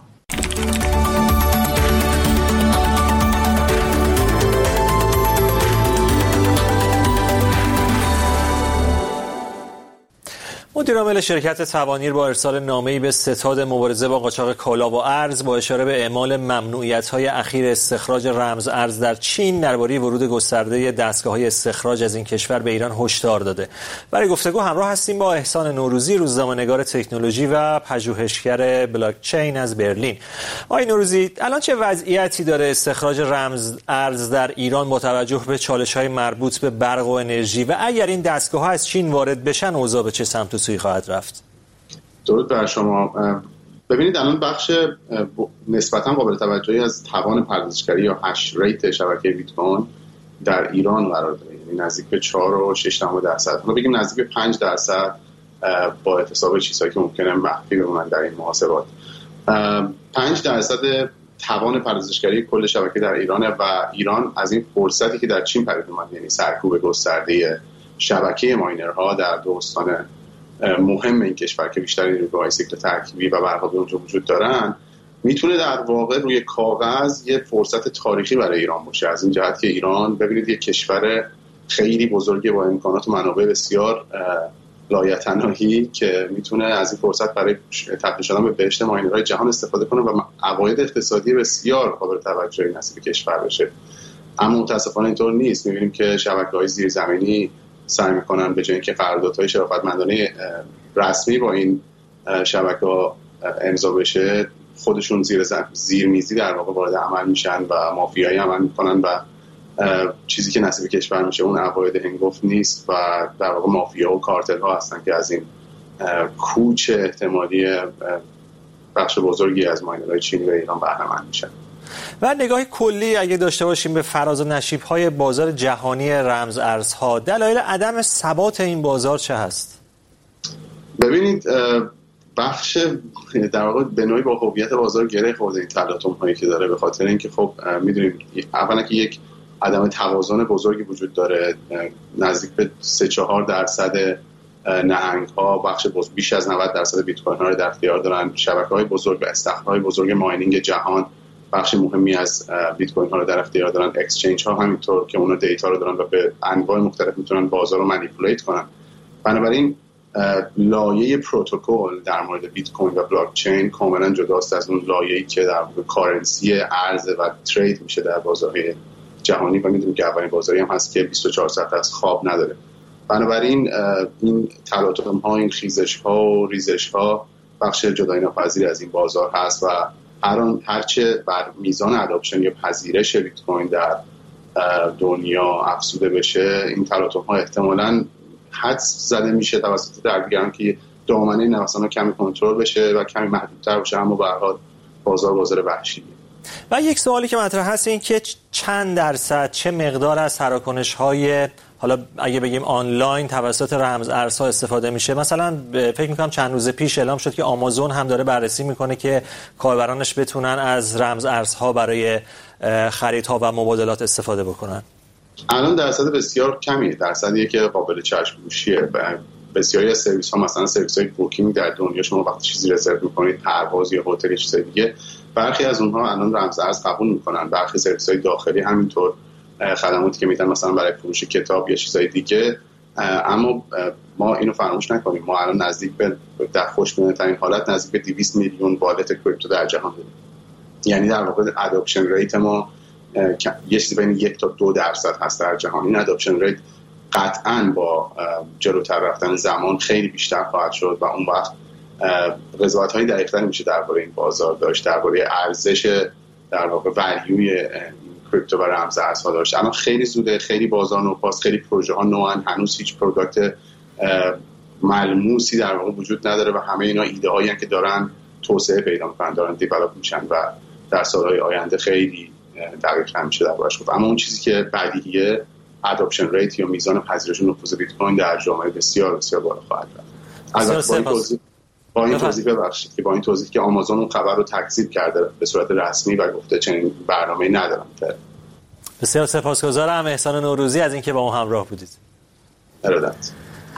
مدیرعامل شرکت توانیر با ارسال نامه‌ای به ستاد مبارزه با قاچاق کالا و ارز با اشاره به اعمال ممنوعیت‌های اخیر استخراج رمز ارز در چین درباره ورود گسترده دستگاه‌های استخراج از این کشور به ایران هشدار داده. برای گفتگو همراه هستیم با احسان نوروزی، روزنامه‌نگار تکنولوژی و پژوهشگر بلاکچین از برلین. آقای نوروزی، الان چه وضعیتی داره استخراج رمز ارز در ایران با توجه به چالش‌های مربوط به برق و انرژی و اگر این دستگاه‌ها از چین وارد بشن اوضاع به چه سمت و سوی خواهد رفت؟ درود بر شما. ببینید الان بخش نسبتاً قابل توجهی از توان پردازشگری یا هش ریت شبکه بیت کوین در ایران قرار داره، یعنی نزدیک به چهار و شش دهم درصد، ما بگیم نزدیک به پنج درصد با احتساب چیزهایی که ممکنه مخفی بمونن در این محاسبات. پنج درصد توان پردازشگری کل شبکه در ایرانه و ایران از این فرصتی که در چین پدید اومد، یعنی سرکوب گسترده شبکه ماینرها در دو استان مهم این کشور که بیشتر نیروگاه‌های سیکل ترکیبی و برق به اونجا وجود دارن، میتونه در واقع روی کاغذ یه فرصت تاریخی برای ایران باشه. از این جهت که ایران ببینید یک کشور خیلی بزرگه با امکانات و منابع بسیار لایتناهی که میتونه از این فرصت برای تبدیل شدن به بهشت ماینرهای جهان استفاده کنه و عواید اقتصادی بسیار قابل توجهی نصیب کشور بشه. اما متاسفانه اینطور نیست. میبینیم که شبکه‌های زیرزمینی سعی میکنن به جای اینکه قراردادهای شرافتمندانه رسمی با این شبکه‌ها امضا بشه، خودشون زیر زیرمیزی در واقع وارد عمل میشن و مافیایی عمل میکنن و چیزی که نصیب کشور میشه اون عواید هنگفت نیست و در واقع مافیا و کارتل ها هستن که از این کوچ احتمالی بخش بزرگی از ماینرهای چینی و ایران بهره مند میشن. و نگاه کلی اگه داشته باشیم به فراز و نشیب‌های بازار جهانی رمز ارزها، دلایل عدم ثبات این بازار چه هست؟ ببینید بخش در واقع به نوعی با هویت بازار گره خورده این تلاطم هایی که داره، به خاطر اینکه خب میدونیم اولا که یک عدم توازن بزرگی وجود داره، نزدیک به سه چهار درصد نهنگ ها بخش بیش از نود درصد بیت کوین ها رو در اختیار دارن. شبکه‌های بزرگ و استخرهای بزرگ ماینینگ جهان بخش مهمی از بیت کوین ها رو در اختیار دارن. اکسچنج ها همینطور که اونا دیتا رو دارن و به انواع مختلف میتونن بازار رو مانیپولیت کنن. بنابراین لایه پروتکل در مورد بیت کوین و بلاک چین کاملا جداست از اون لایه‌ای که در مورد کارنسی ارز و ترید میشه در بازارهای جهانی و میدونیم که اولین بازاری هم هست که بیست و چهار ساعت از خواب نداره. بنابراین این تلاطم ها، این خیزش ها و ریزش ها بخش جدایی ناپذیر از این بازار هست و هر هرچه بر میزان اداپشن یا پذیرش بیت کوین در دنیا افزوده بشه، این تلاطم ها احتمالاً حدس زده میشه توسط درگیران که دامنه نوسان ها کمی کنترل بشه و کمی محدودتر بشه، اما به هر حال بازار بازار وحشیه. و یک سوالی که مطرح هست این که چند درصد، چه مقدار از تراکنش های حالا اگه بگیم آنلاین توسط رمز ارزها استفاده میشه؟ مثلا فکر میکنم چند روز پیش اعلام شد که آمازون هم داره بررسی میکنه که کاربرانش بتونن از رمز ارزها برای خریدها و مبادلات استفاده بکنن. الان درصد بسیار کمیه، درصدیه که قابل چشم‌پوشیه. بسیاری از سرویس ها، مثلا سرویس های بوکینگ در دنیا، شما وقتی چیزی رزرو میکنید، پرواز یا هتل یا چیز دیگه، برخی از اونها الان رمز ارز قبول میکنن، برخی سرویس های داخلی همینطور، خدماتی که میدن مثلا برای فروش کتاب یا چیزای دیگه. اما ما اینو فراموش نکنیم، ما الان نزدیک به در خوشبینانه‌ترین حالت نزدیک به دویست میلیون والت کریپتو در جهان داریم. یعنی در واقع اداپشن ریت ما یه چیزی بین یک تا دو درصد هست در جهان. این اداپشن ریت قطعاً با جلوتر رفتن زمان خیلی بیشتر خواهد شد و اون وقت قضاوت‌های دقیق‌تری میشه درباره این بازار داشت، درباره ارزش در واقع ولیوی کریپتو و رمز ارزها داشت. الان خیلی زوده، خیلی بازار نوپاست، خیلی پروژه ها نوان، هنوز هیچ پروداکت ملموسی در واقع وجود نداره و همه اینا ایده هایی که دارن توسعه پیدا میکنن، دارن دیولپ میشن و در سالهای آینده خیلی دقیق میشه دربارش گفت. اما اون چیزی که بدیهیه، اداپشن ریت یا میزان پذیرش نفوذ بیت کوین در جامعه بسیار بسیار بالا خواهد رفت. از با این توضیح با این توضیح ببخشید که با این توضیح که آمازون اون خبر رو تکذیب کرده به صورت رسمی و گفته چنین برنامه‌ای ندارم. بسیار سپاسگزارم احسان نوروزی از اینکه با ما همراه بودید. ارادت.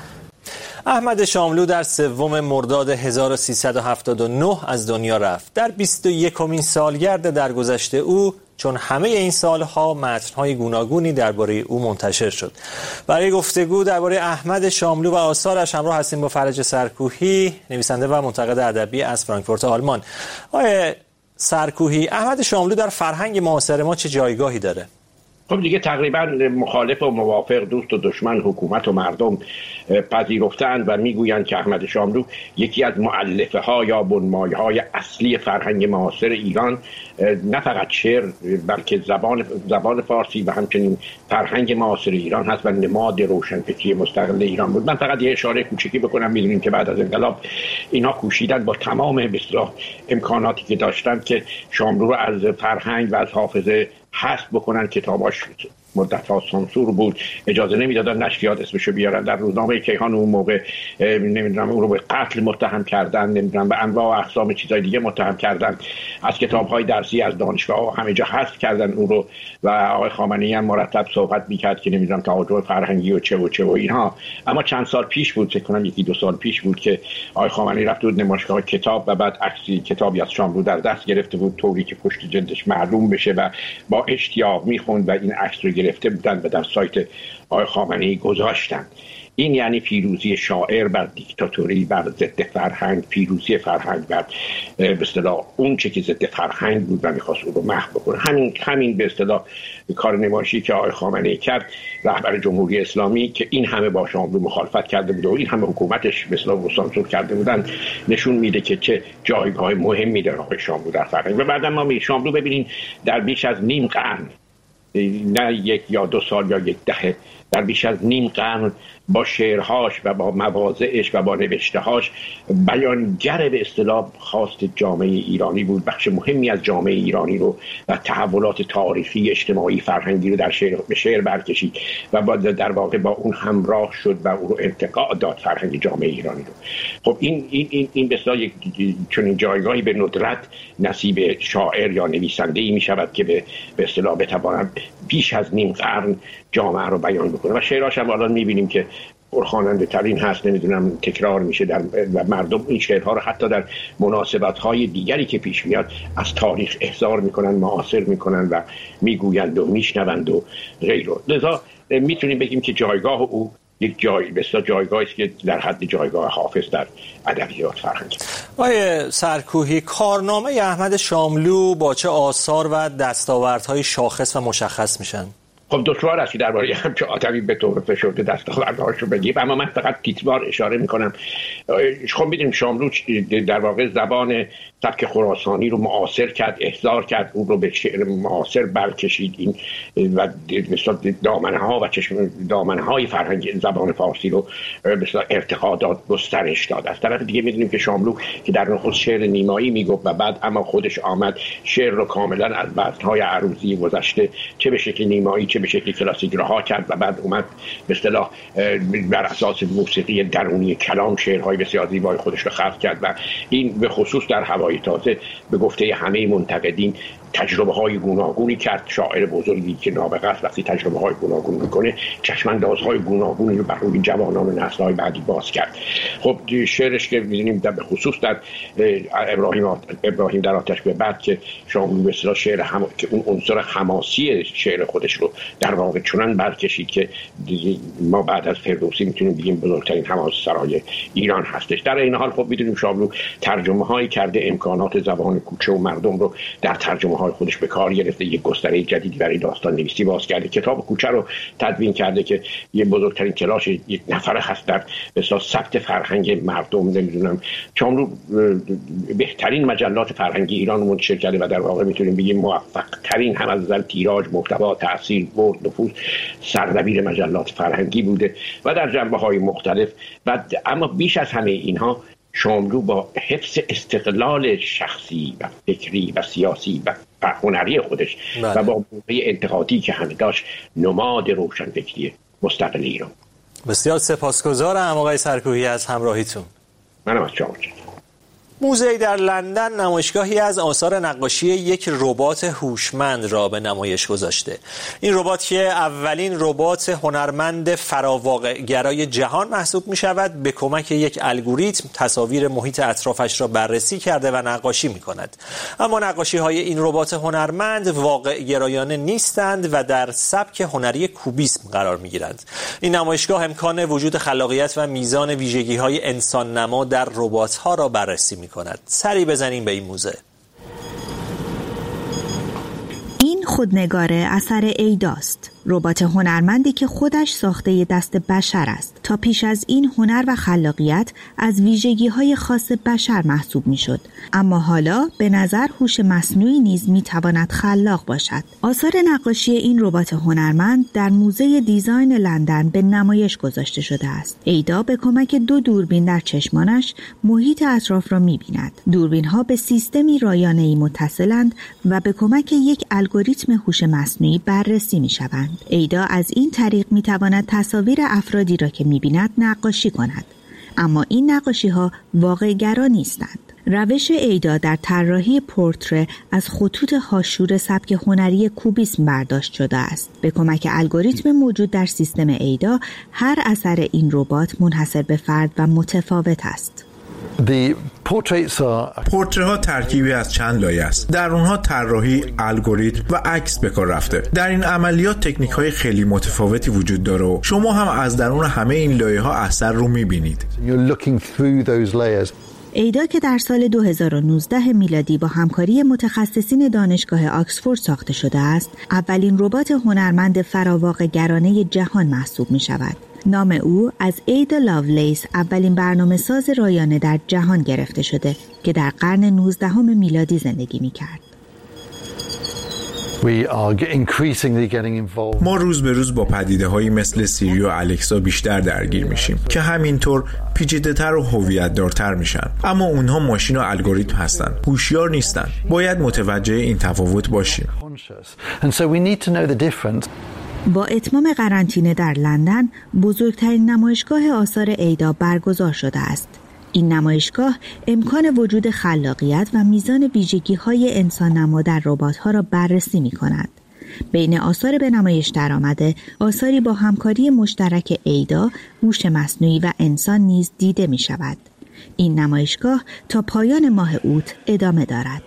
احمد شاملو در سوم مرداد هزار و سیصد و هفتاد و نه از دنیا رفت. در بیست و یکمین سالگرد درگذشت او، چون همه این سالها متن‌های گوناگونی درباره او منتشر شد. برای گفتگو درباره احمد شاملو و آثارش همراه هستیم با فرج سرکوهی، نویسنده و منتقد ادبی از فرانکفورت آلمان. آقای سرکوهی، احمد شاملو در فرهنگ معاصر ما چه جایگاهی داره؟ خب دیگه تقریبا مخالف و موافق، دوست و دشمن، حکومت و مردم پذیرفتند و میگویند که احمد شاملو یکی از مؤلفه ها یا بنمایه های اصلی فرهنگ معاصر ایران، نه فقط شعر بلکه زبان زبان فارسی و همچنین فرهنگ معاصر ایران هست و نماد روشنفکری مستقل ایران بود. من فقط یه اشاره کوچکی بکنم. میدونیم که بعد از انقلاب اینا کوشیدن با تمام به اصطلاح امکاناتی که داشتن که شاملو رو از فرهنگ و از حافظه حذف بکنن. کتاباش مدت‌ها سانسور بود، اجازه نمیدادن نشریات اسمشو بیارن. در روزنامه کیهان اون موقع نمیدونم اون رو به قتل متهم کردن، نمیدونم به انواع و اقسام چیزای دیگه متهم کردن، از کتاب‌های درسی از دانشگاه همه جا حذف کردن اون رو. و آقای خامنه‌ای هم مرتب صحبت می‌کرد که نمیدونم تعادل فرهنگی و چه و چه و اینها. اما چند سال پیش بود، فکر کنم یکی دو سال پیش بود که آقای خامنه‌ای رفت بود نمایشگاه کتاب و بعد عکسی کتابی از شاملو در دست گرفته بود طوری که پشت جلدش معلوم بشه و با اشتیاق می‌خوند و این عکس رو گرفته بودن و در سایت آقای خامنه‌ای گذاشتن. این یعنی پیروزی شاعر بر دیکتاتوری، بر ضد فرهنگ، پیروزی فرهنگ بر به اصطلاح اون چه که ضد فرهنگ بود و می‌خواست اون رو محو بکنه. همین همین به اصطلاح کار نمایشی که آقای خامنه‌ای کرد، رهبر جمهوری اسلامی، که این همه با شاملو مخالفت کرده بود و این همه حکومتش به اصطلاح سانسور کرده بودن، نشون میده که چه جایگاه مهمی داره آقای شاملو در فرهنگ. و بعدم ما می شاملو ببینین در بیش از نیم قرن، نه یک یا دو سال یا یک دهه، در بیش از نیم قرن با شعرهاش و با مواضعش و با نوشتهاش بیانگر به اصطلاح خواست جامعه ایرانی بود. بخش مهمی از جامعه ایرانی رو و تحولات تاریخی، اجتماعی، فرهنگی رو در شعر به شعر برکشید و با در واقع با اون همراه شد و اون رو ارتقا داد، فرهنگ جامعه ایرانی رو. خب این این این, این به اصطلاح یک چنین جایگاهی به ندرت نصیب شاعر یا نویسنده‌ای می‌شود که به به اصطلاح بتواند بیش از نیم قرن جامعه رو بیان بکنه. و شعراش هم الان می‌بینیم که پرخواننده ترین هست، نمیدونم تکرار میشه در و مردم این شعرها رو حتی در مناسبت‌های دیگری که پیش میاد از تاریخ احضار میکنن، معاصر میکنن و میگویند و میشنوند و غیره. لذا میتونیم بگیم که جایگاه او یک جای بسیار جایگاهی است که در حد جایگاه حافظ در ادبیات فرهنگی. آقای سرکوهی، کارنامه احمد شاملو با چه آثار و دستاوردهای شاخص و مشخص میشن؟ خب دشوار است درباره همچه آدمی به طور فشرده دستاوردهاشو بگیم، اما من فقط تیتروار اشاره میکنم. خب میدونیم شاملو در واقع زبان سبک خراسانی رو معاصر کرد، احضار کرد، اون رو به شعر معاصر برکشید این و مثلا دامنه ها و چشم دامنه های فرهنگ زبان فارسی رو مثلا ارتقا داد، گسترش داد. از طرف دیگه میدونیم که شاملو که در نخست شعر نیمایی میگفت و بعد اما خودش آمد شعر رو کاملا از وزن‌های عروضی گذشته، چه به شکل نیمایی چه به شکل کلاسیک رها کرد و بعد اومد به اصطلاح بر اساس موسیقی درونی کلام شعرهای بسیار زیبای خودش رو خلق کرد و این به خصوص در هوای تازه به گفته همه منتقدین تجربه های گوناگونی کرد. شاعر بزرگی که نابغه است وقتی تجربه های گوناگون میکنه چشماندازهای گوناگونی رو بر روی جوانان و نسل‌های بعدی باز کرد. خب شعرش که می‌بینیم در به خصوص در ابراهیم ابراهیم در آتش به بعد که شاملو به اصطلاح شعر هم... که اون عنصر حماسی شعر خودش رو در واقع چنان برکشید که ما بعد از فردوسی میتونیم بگیم بزرگترین حماسه‌سرای ایران هستش. در این حال خب می‌دونیم شاملو ترجمه‌هایی کرده، امکانات زبان کوچه و مردم رو در ترجمه‌های خودش به کار گرفته، یک گستره جدیدی برای داستان نویسی باز کرده. کتاب کوچه رو تدوین کرده که یه بزرگترین تلاش یک نفره هست در به اصطلاح ثبت فرهنگ مردم. نمیدونم شاملو بهترین مجلات فرهنگی ایران رو منتشر کرده و در واقع میتونیم بگیم موفق ترین هم از نظر تیراژ، محتوا، تاثیر، برد، نفوذ سردبیر مجلات فرهنگی بوده و در جنبه‌های مختلف. و اما بیش از همه اینها شاملو با حفظ استقلال شخصی و فکری و سیاسی و هنری خودش بله. و با موقع انتقادی که همه داشت نماد روشنفکری مستقل ایران. بسیار سپاسگزارم آقای سرکوهی از همراهیتون. منم از شما. موزه‌ای در لندن نمایشگاهی از آثار نقاشی یک ربات هوشمند را به نمایش گذاشته. این ربات که اولین ربات هنرمند فراواقع‌گرای جهان محسوب می شود، به کمک یک الگوریتم تصاویر محیط اطرافش را بررسی کرده و نقاشی می کند. اما نقاشی های این ربات هنرمند واقع‌گرایانه نیستند و در سبک هنری کوبیسم قرار می گیرند. این نمایشگاه امکان وجود خلاقیت و میزان ویژگی های انسان نما در ربات ها را بررسی می کند. سری بزنیم به این موزه. این خودنگار اثر ایداست، ربات هنرمندی که خودش ساخته دست بشر است. تا پیش از این هنر و خلاقیت از ویژگی‌های خاص بشر محسوب می‌شد، اما حالا به نظر هوش مصنوعی نیز می‌تواند خلاق باشد. آثار نقاشی این ربات هنرمند در موزه دیزاین لندن به نمایش گذاشته شده است. ایدا به کمک دو دوربین در چشمانش محیط اطراف را می‌بیند. دوربین‌ها به سیستمی رایانه‌ای متصلند و به کمک یک الگوریتم هوش مصنوعی بررسی می‌شوند. ایدا از این طریق می‌تواند تصاویر افرادی را که می‌بیند نقاشی کند، اما این نقاشی‌ها واقع‌گرا نیستند. روش ایدا در طراحی پورتره از خطوط هاشور سبک هنری کوبیسم برداشت شده است. به کمک الگوریتم موجود در سیستم ایدا، هر اثر این ربات منحصر به فرد و متفاوت است. پورتره ها ترکیبی از چند لایه است. در اونها طراحی، الگوریتم و عکس به کار رفته. در این عملیات تکنیک های خیلی متفاوتی وجود داره و شما هم از درون همه این لایه ها اثر رو میبینید. ایدا که در سال دو هزار و نوزده میلادی با همکاری متخصصین دانشگاه آکسفورد ساخته شده است، اولین ربات هنرمند فراواقع‌گرانه جهان محسوب می شود. نام او از ایدا لاولیس، اولین برنامه‌ساز رایانه در جهان گرفته شده که در قرن نوزدهم میلادی زندگی می‌کرد. ما روز به روز با پدیده‌هایی مثل سیری و الکسا بیشتر درگیر میشیم که همینطور پیچیده‌تر و هویت‌دارتر میشن، اما اونها ماشین و الگوریتم هستن، هوشیار نیستن. باید متوجه این تفاوت باشیم. با اتمام قرنطینه در لندن، بزرگترین نمایشگاه آثار ایدا برگزار شده است. این نمایشگاه امکان وجود خلاقیت و میزان ویژگی‌های انسان‌نما در ربات‌ها را بررسی می‌کند. بین آثار به نمایش درآمده، آثاری با همکاری مشترک ایدا، هوش مصنوعی و انسان نیز دیده می‌شود. این نمایشگاه تا پایان ماه اوت ادامه دارد.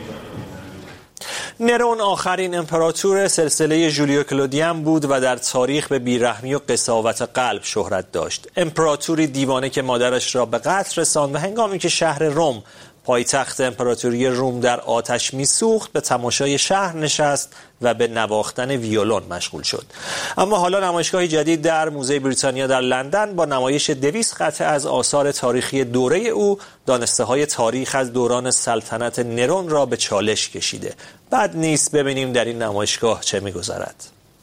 نرون آخرین امپراتور سلسله ژولیو کلودیان بود و در تاریخ به بیرحمی و قساوت قلب شهرت داشت. امپراتوری دیوانه که مادرش را به قتل رساند و هنگامی که شهر روم، پایتخت امپراتوری روم، در آتش میسوخت، به تماشای شهر نشست و به نواختن ویولون مشغول شد. اما حالا نمایشگاهی جدید در موزه بریتانیا در لندن با نمایش دویست قطعه از آثار تاریخی دوره او، دانسته‌های تاریخ از دوران سلطنت نرون را به چالش کشیده. بد نیست ببینیم در این نمایشگاه چه می‌گذرد.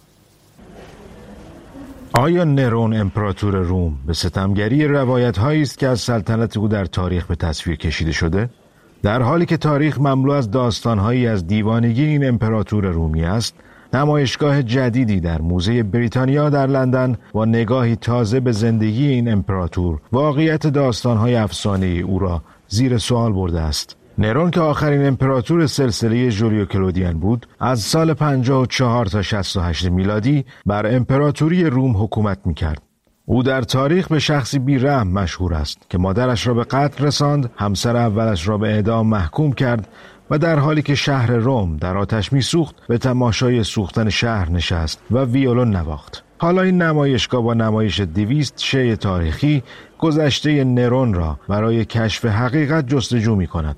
آیا نرون امپراتور روم به ستمگری روایت‌هایی است که از سلطنت او در تاریخ به تصویر کشیده شده؟ در حالی که تاریخ مملو از داستان‌هایی از دیوانگی این امپراتور رومی است، نمایشگاه جدیدی در موزه بریتانیا در لندن با نگاهی تازه به زندگی این امپراتور، واقعیت داستان‌های افسانه‌ای او را زیر سوال برده است. نرون که آخرین امپراتور سلسله ژولیو کلودیان بود، از سال پنجاه و چهار تا شصت و هشت میلادی بر امپراتوری روم حکومت میکرد. او در تاریخ به شخصی بی‌رحم مشهور است که مادرش را به قتل رساند، همسر اولش را به اعدام محکوم کرد و در حالی که شهر روم در آتش میسوخت به تماشای سوختن شهر نشست و ویولون نواخت. حالا این نمایشگاه با نمایش دویست شی تاریخی گذشته نرون را برای کشف حقیقت جستجو می‌کند.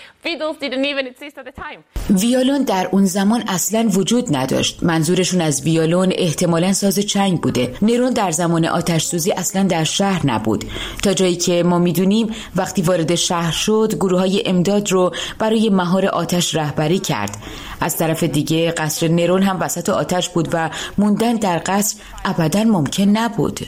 ویولون در اون زمان اصلاً وجود نداشت. منظورشون از ویولون احتمالاً ساز چنگ بوده. نرون در زمان آتش سوزی اصلاً در شهر نبود. تا جایی که ما میدونیم وقتی وارد شهر شد گروه‌های امداد رو برای مهار آتش رهبری کرد. از طرف دیگه قصر نرون هم وسط آتش بود و موندن در قصر ابداً ممکن نبود.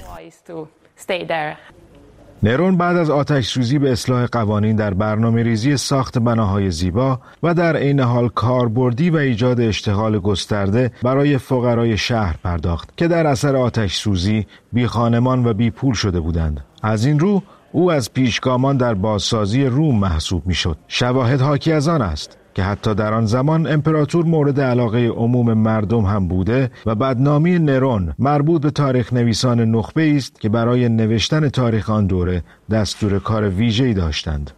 نرون بعد از آتش سوزی به اصلاح قوانین در برنامه ریزی ساخت بناهای زیبا و در عین حال کاربردی و ایجاد اشتغال گسترده برای فقرای شهر پرداخت که در اثر آتش سوزی بی خانمان و بی پول شده بودند. از این رو او از پیشگامان در بازسازی روم محسوب می شد. شواهد حاکی از آن است که حتی در آن زمان امپراتور مورد علاقه عموم مردم هم بوده و بدنامی نرون مربوط به تاریخ نویسان نخبه است که برای نوشتن تاریخ آن دوره دستور کار ویژه‌ای داشتند.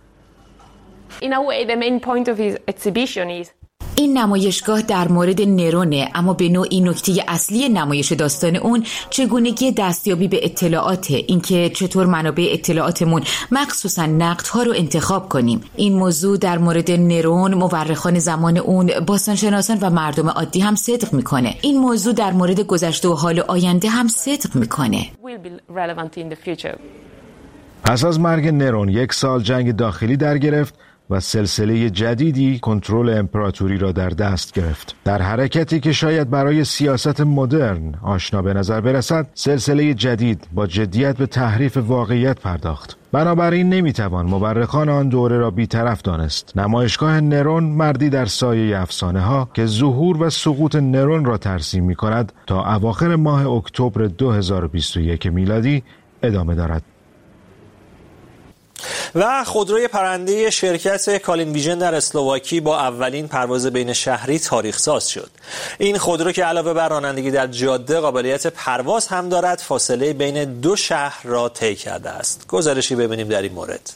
این نمایشگاه در مورد نرونه، اما به نوعی نکته اصلی نمایش داستان اون چگونگی دستیابی به اطلاعات، اینکه چطور منابع اطلاعاتمون مخصوصا نقدها رو انتخاب کنیم. این موضوع در مورد نرون مورخان زمان اون، باستانشناسان و مردم عادی هم صدق میکنه. این موضوع در مورد گذشته و حال آینده هم صدق میکنه. پس از مرگ نرون یک سال جنگ داخلی در گرفت و سلسله جدیدی کنترل امپراتوری را در دست گرفت. در حرکتی که شاید برای سیاست مدرن آشنا به نظر برسد، سلسله جدید با جدیت به تحریف واقعیت پرداخت. بنابراین نمیتوان مورخان آن دوره را بی‌طرف دانست. نمایشگاه نرون، مردی در سایه افسانه ها که ظهور و سقوط نرون را ترسیم می کند، تا اواخر ماه اکتبر دو هزار و بیست و یک میلادی ادامه دارد. و خودروی پرنده شرکت کالین ویژن در اسلواکی با اولین پرواز بین شهری تاریخ ساز شد. این خودرو که علاوه بر رانندگی در جاده قابلیت پرواز هم دارد، فاصله بین دو شهر را طی کرده است. گزارشی ببینیم در این مورد.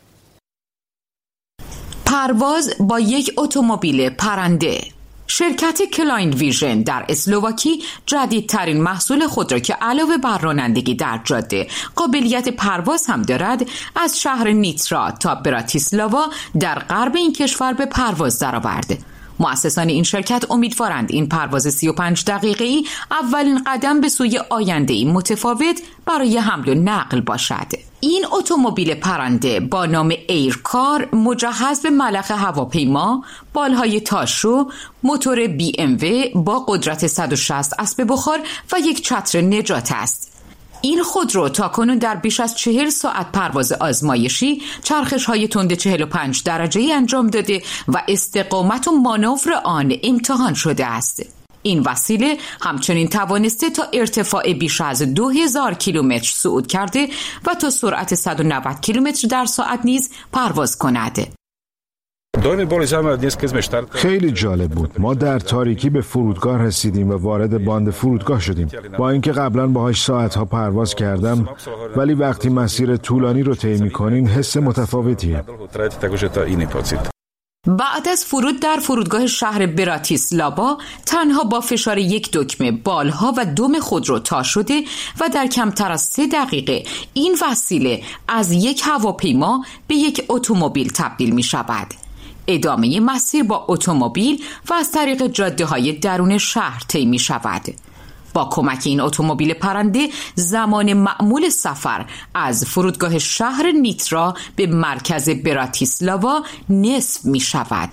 پرواز با یک اتومبیل پرنده. شرکت کلاین ویژن در اسلواکی جدیدترین محصول خود را که علاوه بر رانندگی در جاده قابلیت پرواز هم دارد، از شهر نیترا تا براتیسلاوا در غرب این کشور به پرواز درآورد. مؤسسان این شرکت امیدوارند این پرواز سی و پنج دقیقه‌ای اولین قدم به سوی آینده‌ای متفاوت برای حمل و نقل باشد. این اتومبیل پرنده با نام ایرکار مجهز به ملخ هواپیما، بالهای تاشو، موتور بی ام و با قدرت صد و شصت اسب بخار و یک چتر نجات است. این خودرو تاکنون در بیش از چهل ساعت پرواز آزمایشی چرخش‌های تند چهل و پنج درجه‌ای انجام داده و استقامت و مانور آن امتحان شده است. این وسیله همچنین توانسته تا ارتفاع بیش از دو هزار کیلومتر صعود کرده و تا سرعت صد و نود کیلومتر در ساعت نیز پرواز کند. خیلی جالب بود. ما در تاریکی به فرودگاه رسیدیم و وارد باند فرودگاه شدیم. با اینکه قبلا باهاش ساعتها پرواز کردم، ولی وقتی مسیر طولانی رو طی می‌کنیم حس متفاوتیه. بعد از فرود در فرودگاه شهر براتیسلاوا، تنها با فشار یک دکمه بالها و دم خودرو تا شده و در کمتر از سه دقیقه این وسیله از یک هواپیما به یک اتومبیل تبدیل می شود. ادامه مسیر با اتومبیل و از طریق جاده‌های درون شهر طی می شود. با کمک این اتومبیل پرنده زمان معمول سفر از فرودگاه شهر نیترا به مرکز براتیسلاوا نصف می شود.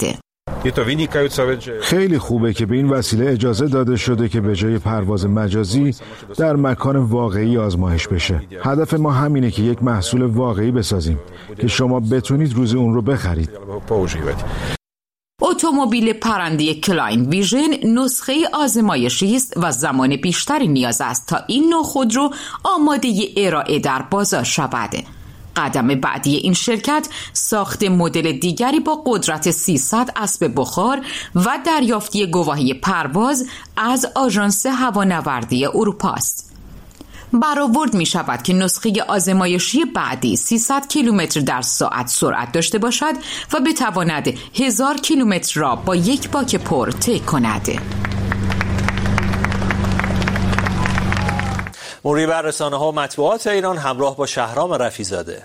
خیلی خوبه که به این وسیله اجازه داده شده که به جای پرواز مجازی در مکان واقعی آزمایش بشه. هدف ما همینه که یک محصول واقعی بسازیم که شما بتونید روز اون رو بخرید. اتومبیل پرنده کلاین ویژن نسخه آزمایشی است و زمان بیشتری نیاز است تا این نوع خودرو آماده ارائه در بازار شود. قدم بعدی این شرکت ساخت مدل دیگری با قدرت سیصد اسب بخار و دریافتی گواهی پرواز از آژانس هوانوردی اروپا است. برآورد می شود که نسخه آزمایشی بعدی سیصد کیلومتر در ساعت سرعت داشته باشد و بتواند هزار کیلومتر را با یک باک پر طی کند. موری بر رسانه‌ها و مطبوعات ایران همراه با شهرام رفیع‌زاده.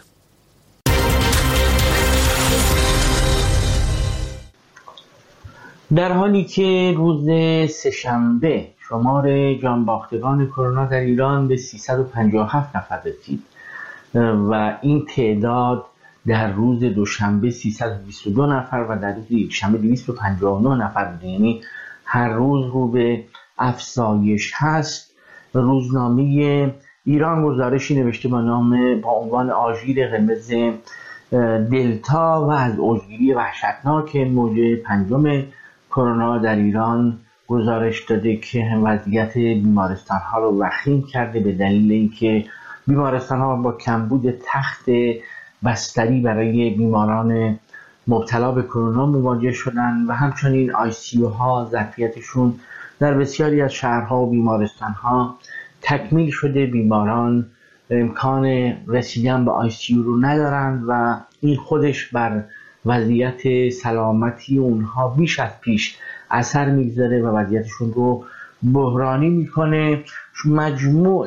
در حالی که روز سه‌شنبه شمار جانباختگان کرونا در ایران به سیصد و پنجاه و هفت نفر رسید و این تعداد در روز دوشنبه سیصد و بیست و دو نفر و در روز یکشنبه دویست و پنجاه و نه نفر بود، یعنی هر روز رو به افزایش هست. روزنامه ایران گزارشی نوشته با نام با عنوان آژیر قرمز دلتا و از اوجگیری وحشتناک موج پنجم کرونا در ایران گزارش داده که وضعیت بیمارستان ها رو وخیم کرده به دلیل اینکه بیمارستان ها با کمبود تخت بستری برای بیماران مبتلا به کرونا مواجه شدن و همچنین آی سی یو ها ظرفیتشون در بسیاری از شهرها و بیمارستان ها تکمیل شده. بیماران امکان رسیدن به آی سی یو رو ندارند و این خودش بر وضعیت سلامتی اونها بیش از پیش اثر میگذاره و وضعیتشون رو بحرانی میکنه. مجموع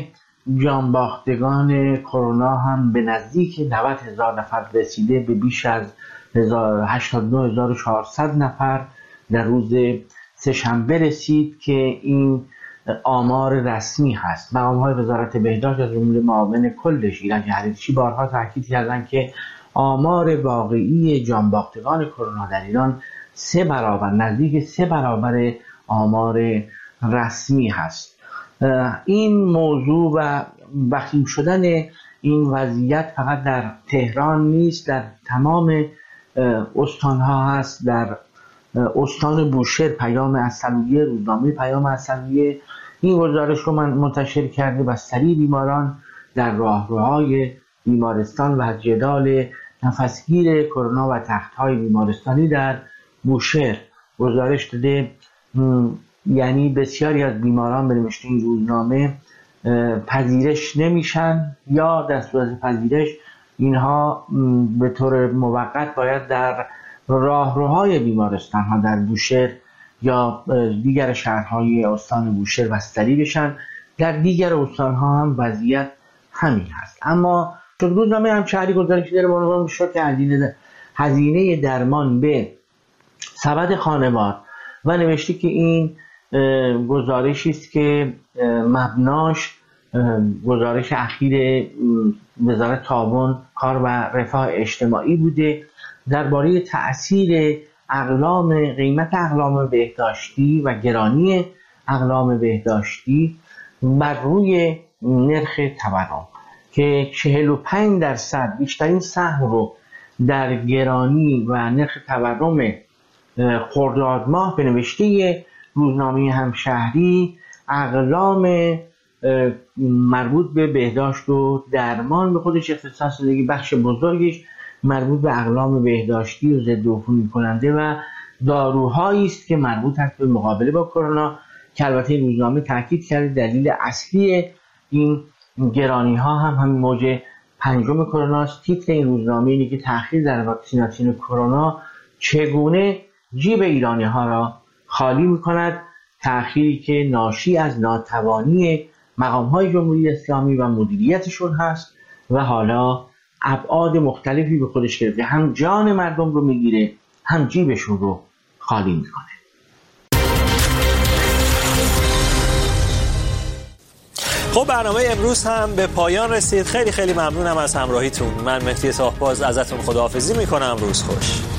جانباختگان کرونا هم به نزدیک نود هزار نفر رسیده، به بیش از هشتاد و نه هزار و چهارصد نفر در روز سه‌شنبه رسید که این آمار رسمی هست. مقام‌های وزارت بهداشت از جمله معاون کلش ایرج حریچی بارها تاکید کردند که آمار واقعی جانباختگان کرونا در ایران سه برابر نزدیک سه برابر آمار رسمی هست. این موضوع و وخیم شدن این وضعیت فقط در تهران نیست، در تمام استانها هست. در استان بوشهر پیام اصلویه، روزنامه پیام اصلویه این گزارش رو من منتشر کرده. بستری بیماران در راهروهای بیمارستان و جدال نفسگیر کرونا و تخت‌های بیمارستانی در بوشهر گزارش داده. یعنی بسیاری از بیماران به نوشته این روزنامه پذیرش نمیشن یا در صورت پذیرش اینها به طور موقت باید در راهروهای بیمارستان ها در بوشهر یا دیگر شهرهای استان بوشهر بستری بشن. در دیگر استان ها هم وضعیت همین هست. اما روزنامه همشهری گزارش داره با عنوان شوک هزینه درمان به سبد خانوار و نوشته که این گزارشی است که مبناش گزارش اخیر وزارت تعاون کار و رفاه اجتماعی بوده درباره تأثیر اقلام قیمت اقلام بهداشتی و گرانی اقلام بهداشتی بر روی نرخ تورم که چهل و پنج درصد بیشترین سهم رو در گرانی و نرخ تورم خرداد ماه به نوشته روزنامه همشهری اقلام مربوط به بهداشت و درمان به خودش اختصاص داده. بخش بزرگش مربوط به اقلام بهداشتی و ضد عفونی کننده و داروهایی است که مربوط هست به مقابله با کرونا که البته روزنامه تاکید کرده دلیل اصلی این گرانی ها هم همین موج پنجم کرونا است. تیتر این روزنامه اینه که تأخیر در واکسیناسیون کرونا چگونه جیب ایرانی ها را خالی می‌کند، تأخیری که ناشی از ناتوانی مقام‌های جمهوری اسلامی و مدیریتشون هست و حالا ابعاد مختلفی به خودش گرفته، هم جان مردم رو میگیره هم جیبشون رو خالی میکنه. خب برنامه امروز هم به پایان رسید. خیلی خیلی ممنونم از همراهیتون. من مهدی صاحباز ازتون خداحافظی میکنم. روز خوش.